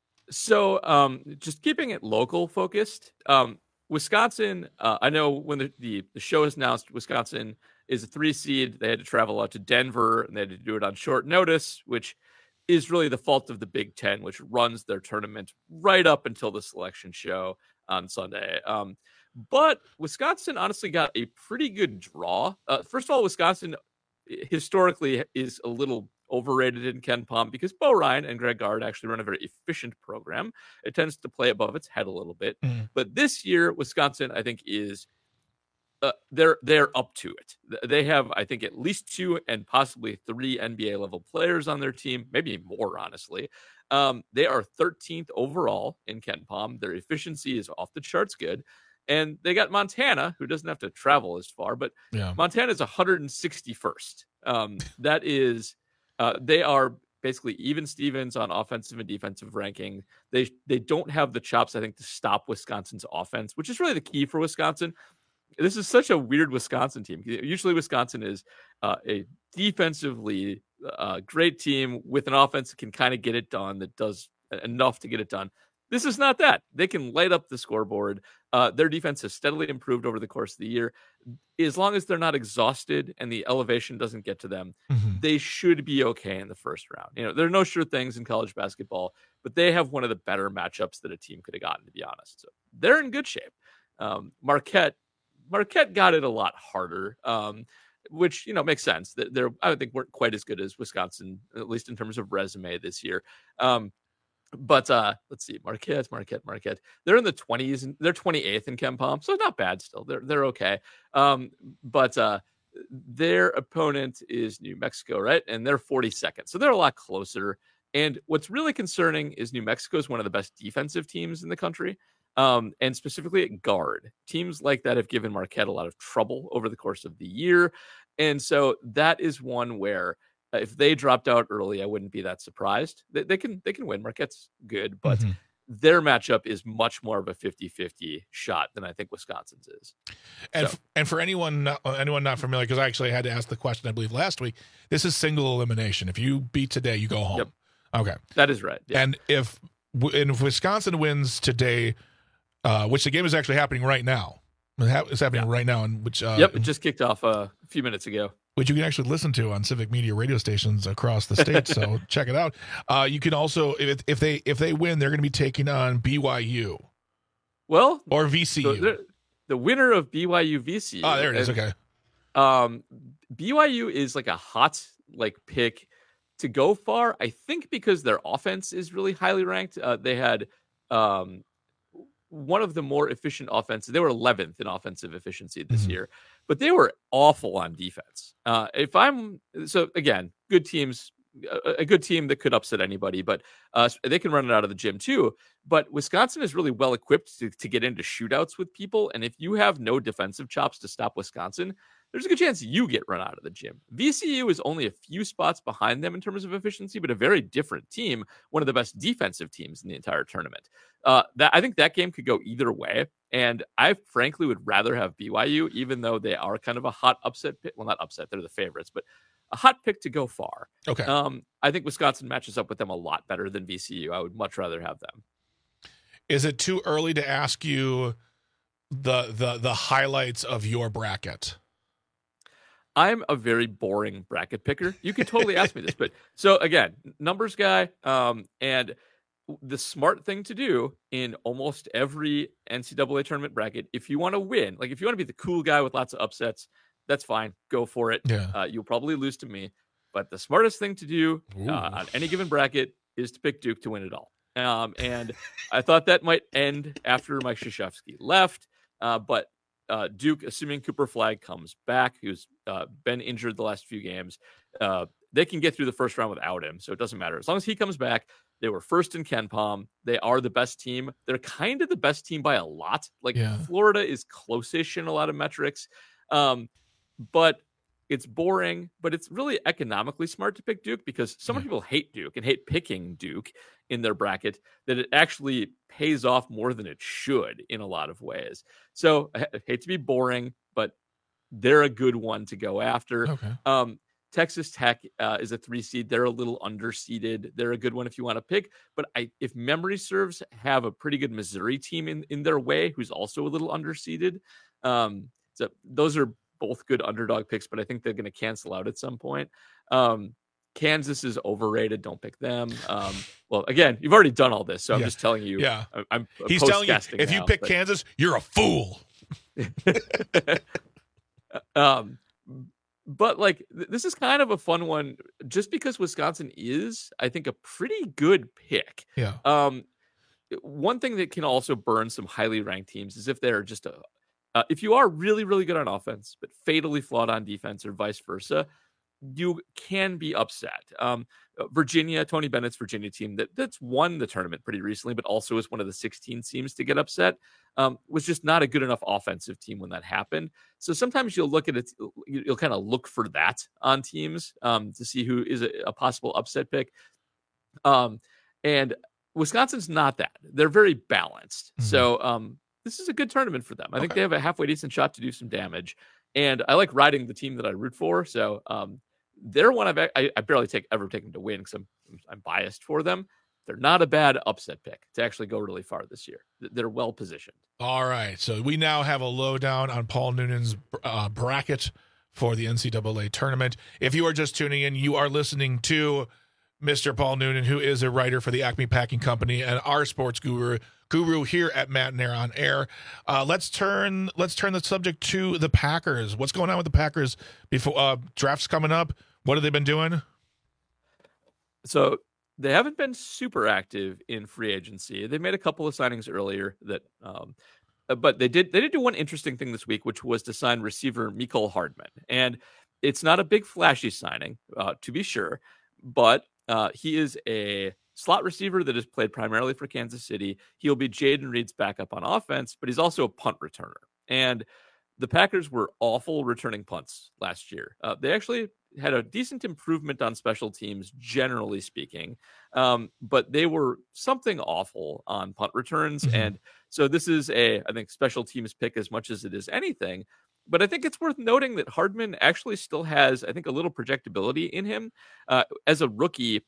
So just keeping it local focused. Wisconsin, I know when the show is announced, Wisconsin is a 3 seed. They had to travel out to Denver, and they had to do it on short notice, which is really the fault of the Big Ten, which runs their tournament right up until the selection show on Sunday. But Wisconsin honestly got a pretty good draw. First of all, Wisconsin historically is a little overrated in KenPom because Bo Ryan and Greg Gard actually run a very efficient program. It tends to play above its head a little bit. But this year, Wisconsin, I think, is they're up to it. They have, I think, at least 2 and possibly 3 NBA level players on their team, maybe more, honestly. They are 13th overall in KenPom. Their efficiency is off the charts good. And they got Montana, who doesn't have to travel as far, but Montana is 161st. That is, they are basically even Stevens on offensive and defensive ranking. They don't have the chops, I think, to stop Wisconsin's offense, which is really the key for Wisconsin. This is such a weird Wisconsin team. Usually Wisconsin is a defensively great team with an offense that can kind of get it done, that does enough to get it done. This is not that. They can light up the scoreboard. Their defense has steadily improved over the course of the year. As long as they're not exhausted and the elevation doesn't get to them, they should be okay in the first round. You know, there are no sure things in college basketball, but they have one of the better matchups that a team could have gotten, to be honest. So they're in good shape. Marquette got it a lot harder, which, you know, makes sense. They're, I think, weren't quite as good as Wisconsin, at least in terms of resume this year. But let's see, Marquette. They're in the 20s, and they're 28th in KenPom, so not bad still. They're okay. But their opponent is New Mexico, right? And they're 42nd, so they're a lot closer. And what's really concerning is New Mexico is one of the best defensive teams in the country. And specifically at guard. Teams like that have given Marquette a lot of trouble over the course of the year. And so that is one where if they dropped out early, I wouldn't be that surprised. They can win. Marquette's good, but their matchup is much more of a 50-50 shot than I think Wisconsin's is. And for anyone not familiar, because I actually had to ask the question, I believe, last week, this is single elimination. If you beat today, you go home. Yep. Okay. That is right. Yeah. And if Wisconsin wins today, which the game is actually happening right now. It's happening right now, and which it just kicked off a few minutes ago. Which you can actually listen to on Civic Media radio stations across the state. So check it out. You can also, if they win, they're going to be taking on BYU. Well, or VCU. The winner of BYU VCU. Oh, there it is. Okay. BYU is like a hot pick to go far. I think because their offense is really highly ranked. They had one of the more efficient offenses. They were 11th in offensive efficiency this year, but they were awful on defense. Again, good teams, a good team that could upset anybody, but they can run it out of the gym too. But Wisconsin is really well equipped to get into shootouts with people. And if you have no defensive chops to stop Wisconsin, there's a good chance you get run out of the gym. VCU is only a few spots behind them in terms of efficiency, but a very different team, one of the best defensive teams in the entire tournament. I think that game could go either way, and I frankly would rather have BYU, even though they are kind of a hot upset pick. Well, not upset, they're the favorites, but a hot pick to go far. Okay. I think Wisconsin matches up with them a lot better than VCU. I would much rather have them. Is it too early to ask you the highlights of your bracket? I'm a very boring bracket picker. You could totally ask me this, but so again, numbers guy, and the smart thing to do in almost every NCAA tournament bracket, if you want to win, if you want to be the cool guy with lots of upsets, that's fine. Go for it. Yeah. You'll probably lose to me, but the smartest thing to do on any given bracket is to pick Duke to win it all. And I thought that might end after Mike Krzyzewski left, but Duke, assuming Cooper Flagg comes back, who's been injured the last few games, they can get through the first round without him. So it doesn't matter. As long as he comes back, they were first in KenPom. They are the best team. They're kind of the best team by a lot. Florida is close-ish in a lot of metrics. But it's boring, but it's really economically smart to pick Duke because so many people hate Duke and hate picking Duke in their bracket that it actually pays off more than it should in a lot of ways. So I hate to be boring, but they're a good one to go after. Okay. Texas Tech is a 3 seed. They're a little underseeded. They're a good one if you want to pick. But if memory serves, have a pretty good Missouri team in their way, who's also a little underseeded. So those are both good underdog picks, but I think they're going to cancel out at some point. Kansas is overrated. Don't pick them. Well, again, you've already done all this, so I'm just telling you. Yeah, He's telling you if you pick Kansas, you're a fool. But this is kind of a fun one, just because Wisconsin is, I think, a pretty good pick. Yeah. One thing that can also burn some highly ranked teams is if they're just if you are really, really good on offense, but fatally flawed on defense or vice versa, you can be upset. Virginia, Tony Bennett's Virginia team that's won the tournament pretty recently, but also is one of the 16 teams to get upset, was just not a good enough offensive team when that happened. So sometimes you'll look at it, you'll kind of look for that on teams to see who is a possible upset pick. And Wisconsin's not that. They're very balanced. Mm-hmm. So this is a good tournament for them. I think they have a halfway decent shot to do some damage. And I like riding the team that I root for. So they're one I barely ever take them to win because I'm biased for them. They're not a bad upset pick to actually go really far this year. They're well positioned. All right. So we now have a lowdown on Paul Noonan's bracket for the NCAA tournament. If you are just tuning in, you are listening to Mr. Paul Noonan, who is a writer for the Acme Packing Company and our sports guru here at Matt and Air on Air. Let's turn the subject to the Packers. What's going on with the Packers before draft's coming up? What have they been doing? So they haven't been super active in free agency. They made a couple of signings earlier that, but they did do one interesting thing this week, which was to sign receiver Mecole Hardman. And it's not a big flashy signing, to be sure, but he is a slot receiver that has played primarily for Kansas City. He'll be Jaden Reed's backup on offense, but he's also a punt returner. And the Packers were awful returning punts last year. They actually had a decent improvement on special teams, generally speaking, but they were something awful on punt returns. Mm-hmm. And so this is I think, special teams pick as much as it is anything. But I think it's worth noting that Hardman actually still has, I think, a little projectability in him. As a rookie,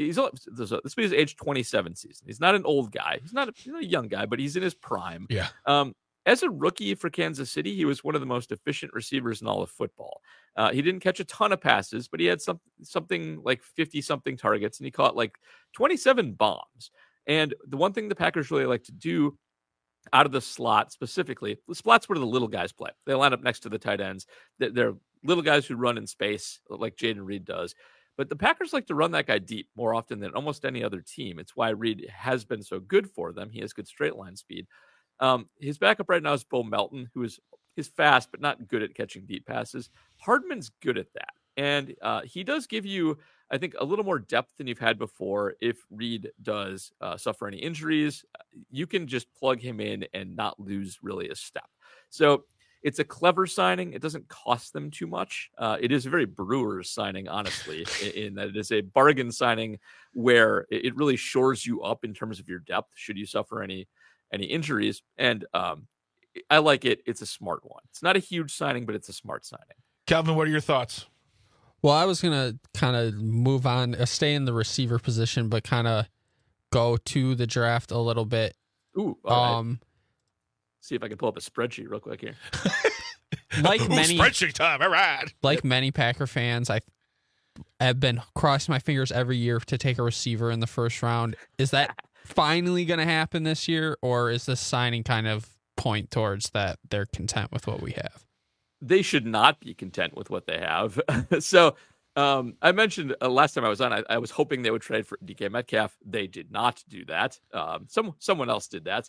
this will be his age 27 season. He's not an old guy. He's not a young guy, but he's in his prime. Yeah. As a rookie for Kansas City, he was one of the most efficient receivers in all of football. He didn't catch a ton of passes, but he had something like 50-something targets, and he caught like 27 bombs. And the one thing the Packers really like to do out of the slot specifically, the slot's where the little guys play. They line up next to the tight ends. They're little guys who run in space like Jaden Reed does. But the Packers like to run that guy deep more often than almost any other team. It's why Reed has been so good for them. He has good straight line speed. His backup right now is Bo Melton, who is fast, but not good at catching deep passes. Hardman's good at that. And he does give you, I think, a little more depth than you've had before. If Reed does suffer any injuries, you can just plug him in and not lose really a step. So it's a clever signing. It doesn't cost them too much. It is a very Brewers signing, honestly, in that it is a bargain signing where it really shores you up in terms of your depth should you suffer any injuries. And I like it. It's a smart one. It's not a huge signing, but it's a smart signing. Calvin, what are your thoughts? Well, I was going to kind of move on, stay in the receiver position, but kind of go to the draft a little bit. Ooh, all right. See if I can pull up a spreadsheet real quick here. Like many spreadsheet time, all right. Like many Packer fans, I have been crossing my fingers every year to take a receiver in the first round. Is that finally going to happen this year, or is this signing kind of point towards that they're content with what we have? They should not be content with what they have. So I mentioned last time I was on, I was hoping they would trade for DK Metcalf. They did not do that. Someone else did that.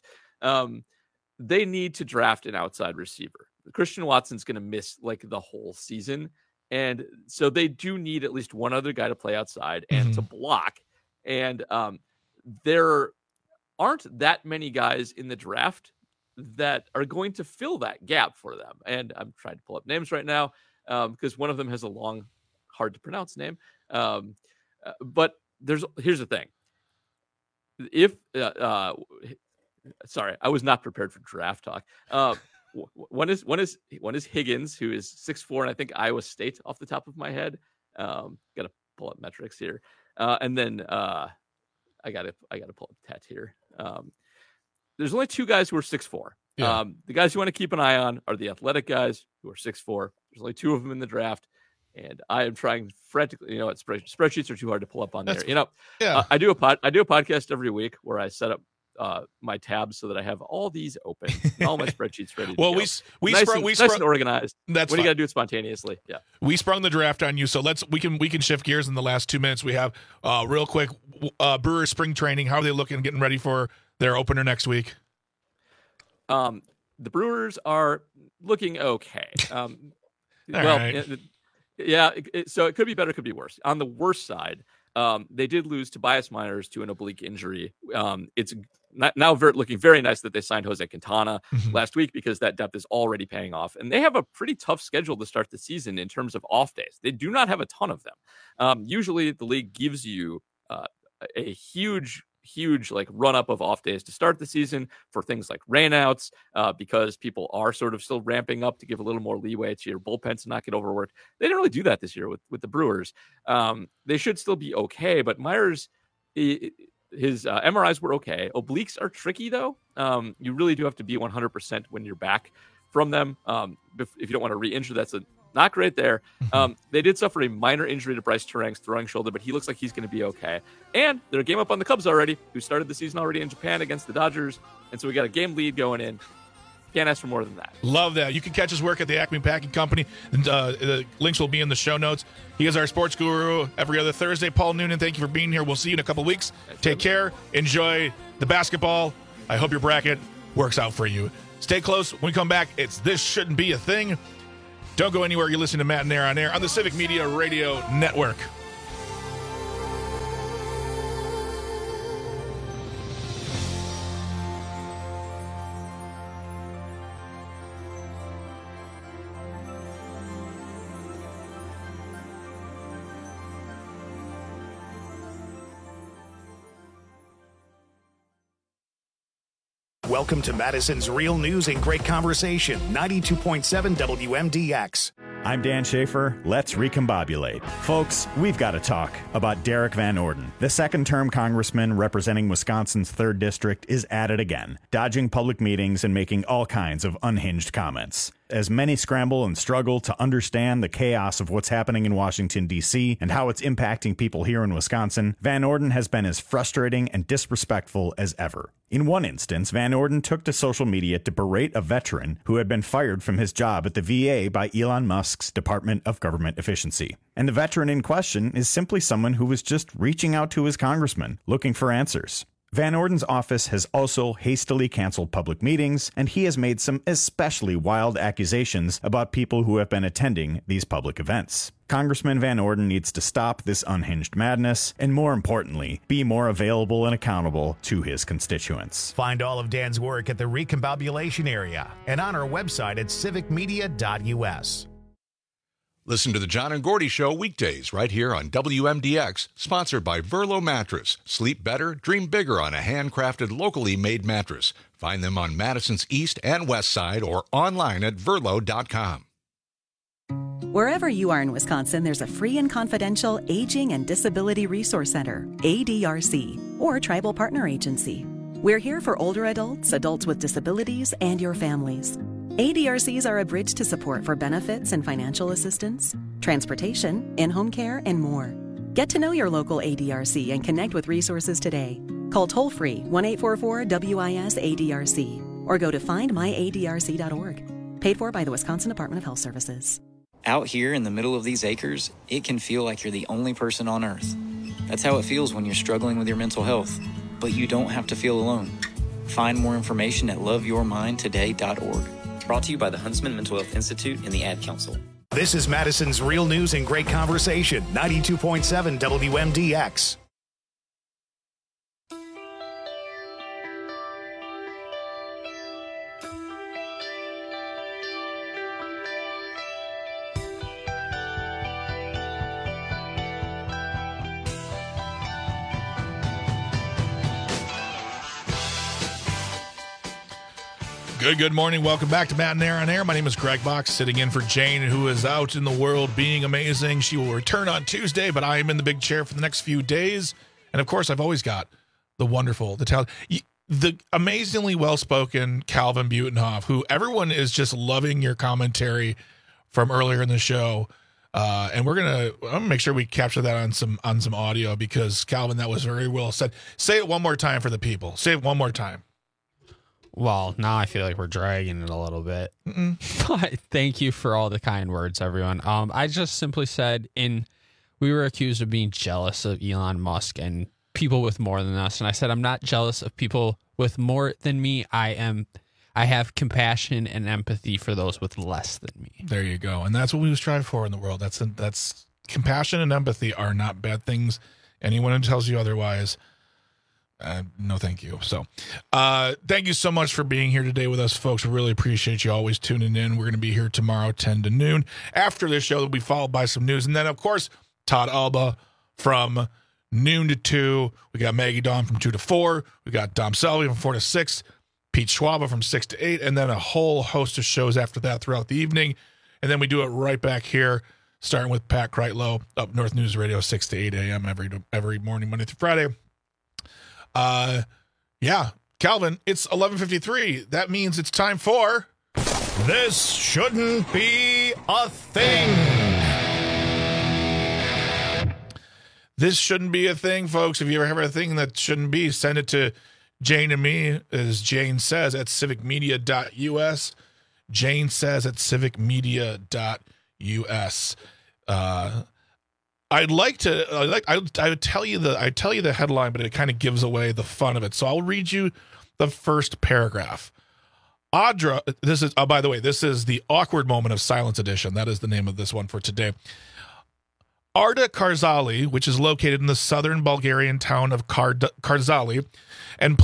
They need to draft an outside receiver. Christian Watson's going to miss like the whole season. And so they do need at least one other guy to play outside and to block. And there aren't that many guys in the draft that are going to fill that gap for them. And I'm trying to pull up names right now because one of them has a long, hard to pronounce name. But here's the thing. Sorry, I was not prepared for draft talk. One is Higgins, who is 6'4", and I think Iowa State off the top of my head. Got to pull up metrics here, and then I got to pull up Tet here. There's only two guys who are 6'4". Yeah. The guys you want to keep an eye on are the athletic guys who are 6'4". There's only two of them in the draft. And I am trying frantically, spreadsheets are too hard to pull up on there. Yeah. I do a podcast every week where I set up my tabs so that I have all these open, all my spreadsheets ready to go. we nice sprung and organized. That's what you got to do it spontaneously. Yeah, we sprung the draft on you, so we can shift gears in the last 2 minutes we have. Real quick, Brewers spring training. How are they looking, getting ready for their opener next week? The Brewers are looking okay. Right. So it could be better, could be worse. On the worst side, they did lose Tobias Myers to an oblique injury. It's now looking very nice that they signed Jose Quintana last week because that depth is already paying off. And they have a pretty tough schedule to start the season in terms of off days. They do not have a ton of them. Usually the league gives you a huge like run up of off days to start the season for things like rainouts, because people are sort of still ramping up to give a little more leeway to your bullpen to not get overworked. They didn't really do that this year with the Brewers. They should still be okay, but Myers, his MRIs were okay. Obliques are tricky though. You really do have to be 100% when you're back from them. If you don't want to re-injure, that's not great there. They did suffer a minor injury to Bryce Terang's throwing shoulder, but he looks like he's going to be okay. And they're a game up on the Cubs already, who started the season already in Japan against the Dodgers. And so we got a game lead going in. Can't ask for more than that. Love that. You can catch his work at the Acme Packing Company. The links will be in the show notes. He is our sports guru every other Thursday. Paul Noonan, thank you for being here. We'll see you in a couple weeks. Take care. Enjoy the basketball. I hope your bracket works out for you. Stay close. When we come back, it's This Shouldn't Be a Thing. Don't go anywhere. You're listening to Matt and Nair on Air on the Civic Media Radio Network. Welcome to Madison's Real News and Great Conversation, 92.7 WMDX. I'm Dan Schaefer. Let's recombobulate. Folks, we've got to talk about Derek Van Orden. The second-term congressman representing Wisconsin's 3rd District is at it again, dodging public meetings and making all kinds of unhinged comments. As many scramble and struggle to understand the chaos of what's happening in Washington, D.C., and how it's impacting people here in Wisconsin, Van Orden has been as frustrating and disrespectful as ever. In one instance, Van Orden took to social media to berate a veteran who had been fired from his job at the VA by Elon Musk's Department of Government Efficiency. And the veteran in question is simply someone who was just reaching out to his congressman, looking for answers. Van Orden's office has also hastily canceled public meetings, and he has made some especially wild accusations about people who have been attending these public events. Congressman Van Orden needs to stop this unhinged madness, and more importantly, be more available and accountable to his constituents. Find all of Dan's work at the Recombobulation Area and on our website at civicmedia.us. Listen to the John and Gordy Show weekdays right here on WMDX, sponsored by Verlo Mattress. Sleep better, dream bigger on a handcrafted, locally made mattress. Find them on Madison's East and West Side or online at verlo.com. Wherever you are in Wisconsin, there's a free and confidential Aging and Disability Resource Center, ADRC, or Tribal Partner Agency. We're here for older adults, adults with disabilities, and your families. ADRCs are a bridge to support for benefits and financial assistance, transportation, in-home care, and more. Get to know your local ADRC and connect with resources today. Call toll-free 1-844-WIS-ADRC or go to findmyadrc.org. Paid for by the Wisconsin Department of Health Services. Out here in the middle of these acres, it can feel like you're the only person on Earth. That's how it feels when you're struggling with your mental health. But you don't have to feel alone. Find more information at loveyourmindtoday.org. Brought to you by the Huntsman Mental Health Institute and the Ad Council. This is Madison's Real News and Great Conversation, 92.7 WMDX. Good morning. Welcome back to Matt and Aaron on Air. My name is Greg Box, sitting in for Jane, who is out in the world being amazing. She will return on Tuesday, but I am in the big chair for the next few days. And, of course, I've always got the wonderful, the amazingly well-spoken Calvin Butenhoff, who everyone is just loving your commentary from earlier in the show. And I'm gonna make sure we capture that on some audio because, Calvin, that was very well said. Say it one more time for the people. Say it one more time. Well, now I feel like we're dragging it a little bit. But thank you for all the kind words, everyone. I just simply said we were accused of being jealous of Elon Musk and people with more than us. And I said, I'm not jealous of people with more than me. I have compassion and empathy for those with less than me. There you go. And that's what we strive for in the world. That's compassion and empathy are not bad things. Anyone who tells you otherwise, no, thank you. So, thank you so much for being here today with us, folks. We really appreciate you always tuning in. We're going to be here tomorrow, 10 to noon. After this show, will be followed by some news. And then, of course, Todd Alba from noon to 2. We got Maggie Dawn from 2 to 4. We got Dom Selby from 4 to 6. Pete Schwaba from 6 to 8. And then a whole host of shows after that throughout the evening. And then we do it right back here, starting with Pat Kreitlow, Up North News Radio, 6 to 8 a.m. every morning, Monday through Friday. Yeah, Calvin, it's 11:53. That means it's time for This Shouldn't Be a Thing. This shouldn't be a thing, folks. If you ever have a thing that shouldn't be, send it to Jane and me, as Jane says, at civicmedia.us. Jane says at civicmedia.us. I would tell you the headline, but it kind of gives away the fun of it. So I'll read you the first paragraph. Audra, by the way, this is the Awkward Moment of Silence edition. That is the name of this one for today. Arda Karzali, which is located in the southern Bulgarian town of Karzali, and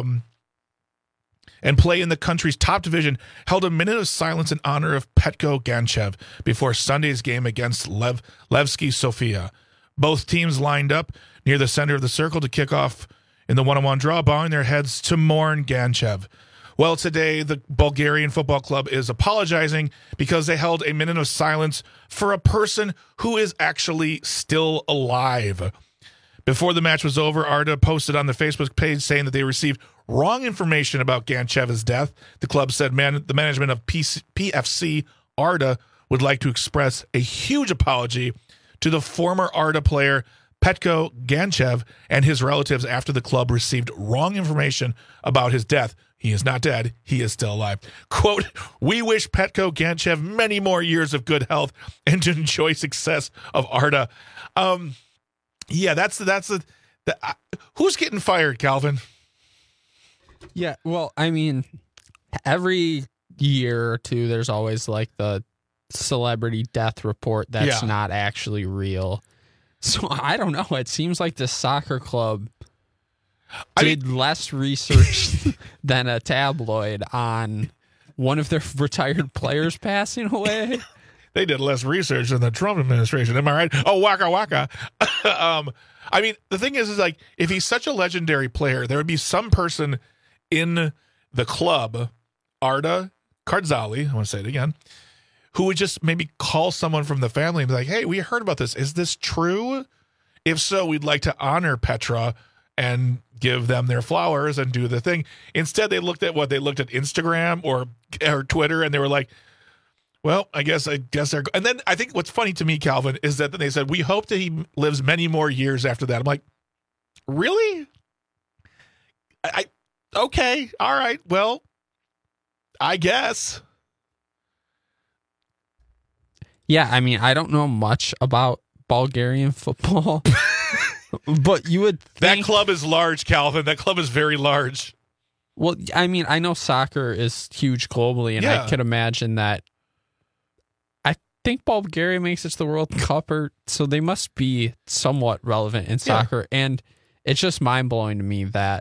play in the country's top division, held a minute of silence in honor of Petko Ganchev before Sunday's game against Levski Sofia. Both teams lined up near the center of the circle to kick off in the 1-on-1 draw, bowing their heads to mourn Ganchev. Well, today the Bulgarian Football Club is apologizing because they held a minute of silence for a person who is actually still alive. Before the match was over, Arda posted on the Facebook page saying that they received wrong information about Ganchev's death. The club said the management of PFC Arda would like to express a huge apology to the former Arda player Petko Ganchev and his relatives after the club received wrong information about his death. He is not dead. He is still alive. Quote, "We wish Petko Ganchev many more years of good health and to enjoy success of Arda." Yeah, that's who's getting fired, Calvin? Yeah, well, I mean, every year or two, there's always like the celebrity death report that's not actually real. So I don't know. It seems like the soccer club did less research than a tabloid on one of their retired players passing away. They did less research than the Trump administration. Am I right? Oh, waka waka. I mean, the thing is like, if he's such a legendary player, there would be some person in the club, Arda Kardzali, I want to say it again, who would just maybe call someone from the family and be like, "Hey, we heard about this. Is this true? If so, we'd like to honor Petra and give them their flowers and do the thing." Instead, they looked at Instagram or Twitter, and they were like, "Well, I guess they're." And then I think what's funny to me, Calvin, is that they said, "We hope that he lives many more years after that." I'm like, really? Okay, all right, well, I guess. Yeah, I mean, I don't know much about Bulgarian football, but you would think... That club is large, Calvin. That club is very large. Well, I mean, I know soccer is huge globally, and I could imagine that. I think Bulgaria makes it to the World Cup, so they must be somewhat relevant in soccer, and it's just mind-blowing to me that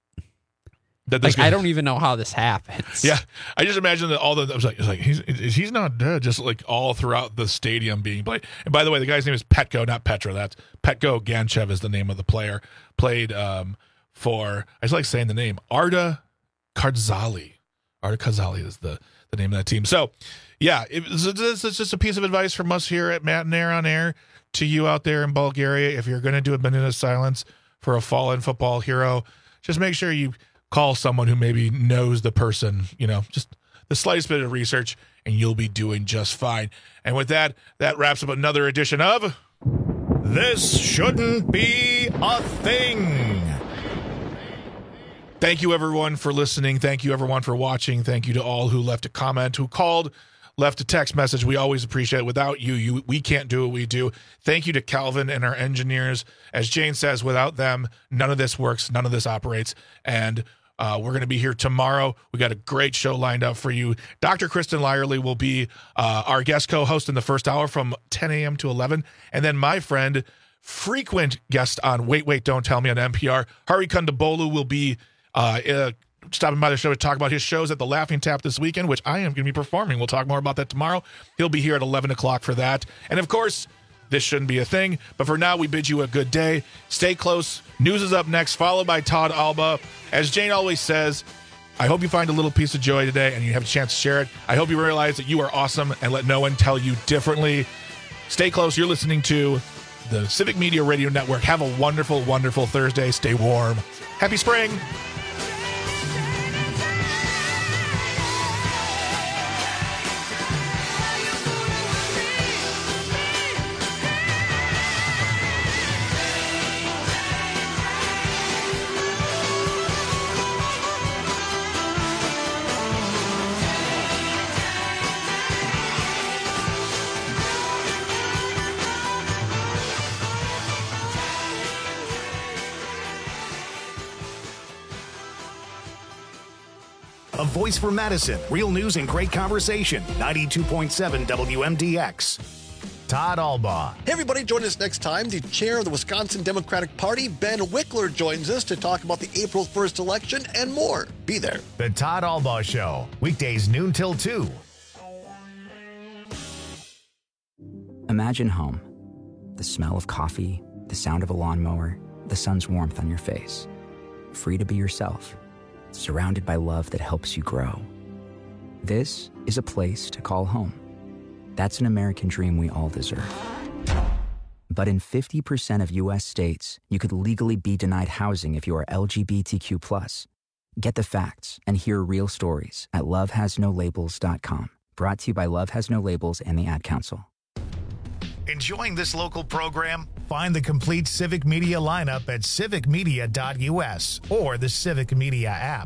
I don't even know how this happens. Yeah, I just imagine that I was like, he's not dead, just like all throughout the stadium being played. And by the way, the guy's name is Petko, not Petra. That's Petko Ganchev is the name of the player. Played for, I just like saying the name, Arda Kardzali. Arda Kardzali is the name of that team. So, yeah, it's just a piece of advice from us here at Matt and Air on Air to you out there in Bulgaria. If you're going to do a minute of silence for a fallen football hero, just make sure you call someone who maybe knows the person, just the slightest bit of research, and you'll be doing just fine. And with that wraps up another edition of This Shouldn't Be a Thing. Thank you, everyone, for listening. Thank you, everyone, for watching. Thank you to all who left a comment, who called, left a text message. We always appreciate it. Without you, we can't do what we do. Thank you to Calvin and our engineers. As Jane says, without them, none of this works. None of this operates. And we're going to be here tomorrow. We got a great show lined up for you. Dr. Kristen Lyerly will be our guest co-host in the first hour from 10 a.m. to 11. And then my friend, frequent guest on Wait, Don't Tell Me on NPR, Hari Kondabolu will be stopping by the show to talk about his shows at the Laughing Tap this weekend, which I am going to be performing. We'll talk more about that tomorrow. He'll be here at 11 o'clock for that. And, of course, this shouldn't be a thing. But for now, we bid you a good day. Stay close. News is up next, followed by Todd Alba. As Jane always says, I hope you find a little piece of joy today and you have a chance to share it. I hope you realize that you are awesome and let no one tell you differently. Stay close. You're listening to the Civic Media Radio Network. Have a wonderful, wonderful Thursday. Stay warm. Happy spring. A voice for Madison. Real news and great conversation. 92.7 WMDX. Todd Alba. Hey, everybody, join us next time. The chair of the Wisconsin Democratic Party, Ben Wickler, joins us to talk about the April 1st election and more. Be there. The Todd Alba Show. Weekdays noon till 2. Imagine home. The smell of coffee, the sound of a lawnmower, the sun's warmth on your face. Free to be yourself. surrounded by love that helps you grow. This is a place to call home. That's an American dream we all deserve. But in 50% of U.S. states, you could legally be denied housing if you are LGBTQ+. Get the facts and hear real stories at lovehasnolabels.com. Brought to you by Love Has No Labels and the Ad Council. Enjoying this local program? Find the complete Civic Media lineup at civicmedia.us or the Civic Media app.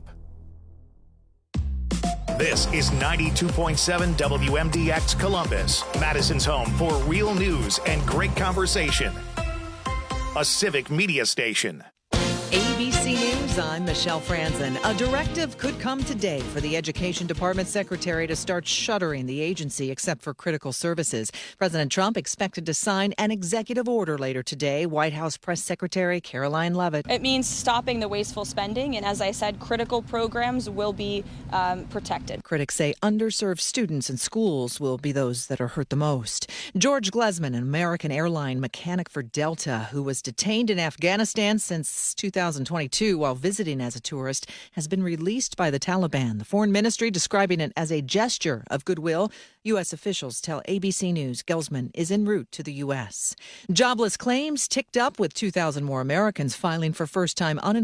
This is 92.7 WMDX Columbus, Madison's home for real news and great conversation. A Civic Media station. ABC News, I'm Michelle Franzen. A directive could come today for the Education Department Secretary to start shuttering the agency except for critical services. President Trump expected to sign an executive order later today. White House Press Secretary Caroline Leavitt. It means stopping the wasteful spending, and as I said, critical programs will be protected. Critics say underserved students and schools will be those that are hurt the most. George Glesman, an American airline mechanic for Delta, who was detained in Afghanistan since 2022 while visiting as a tourist, has been released by the Taliban. The Foreign Ministry describing it as a gesture of goodwill. U.S. officials tell ABC News Glesman is en route to the U.S. Jobless claims ticked up with 2,000 more Americans filing for first-time unemployment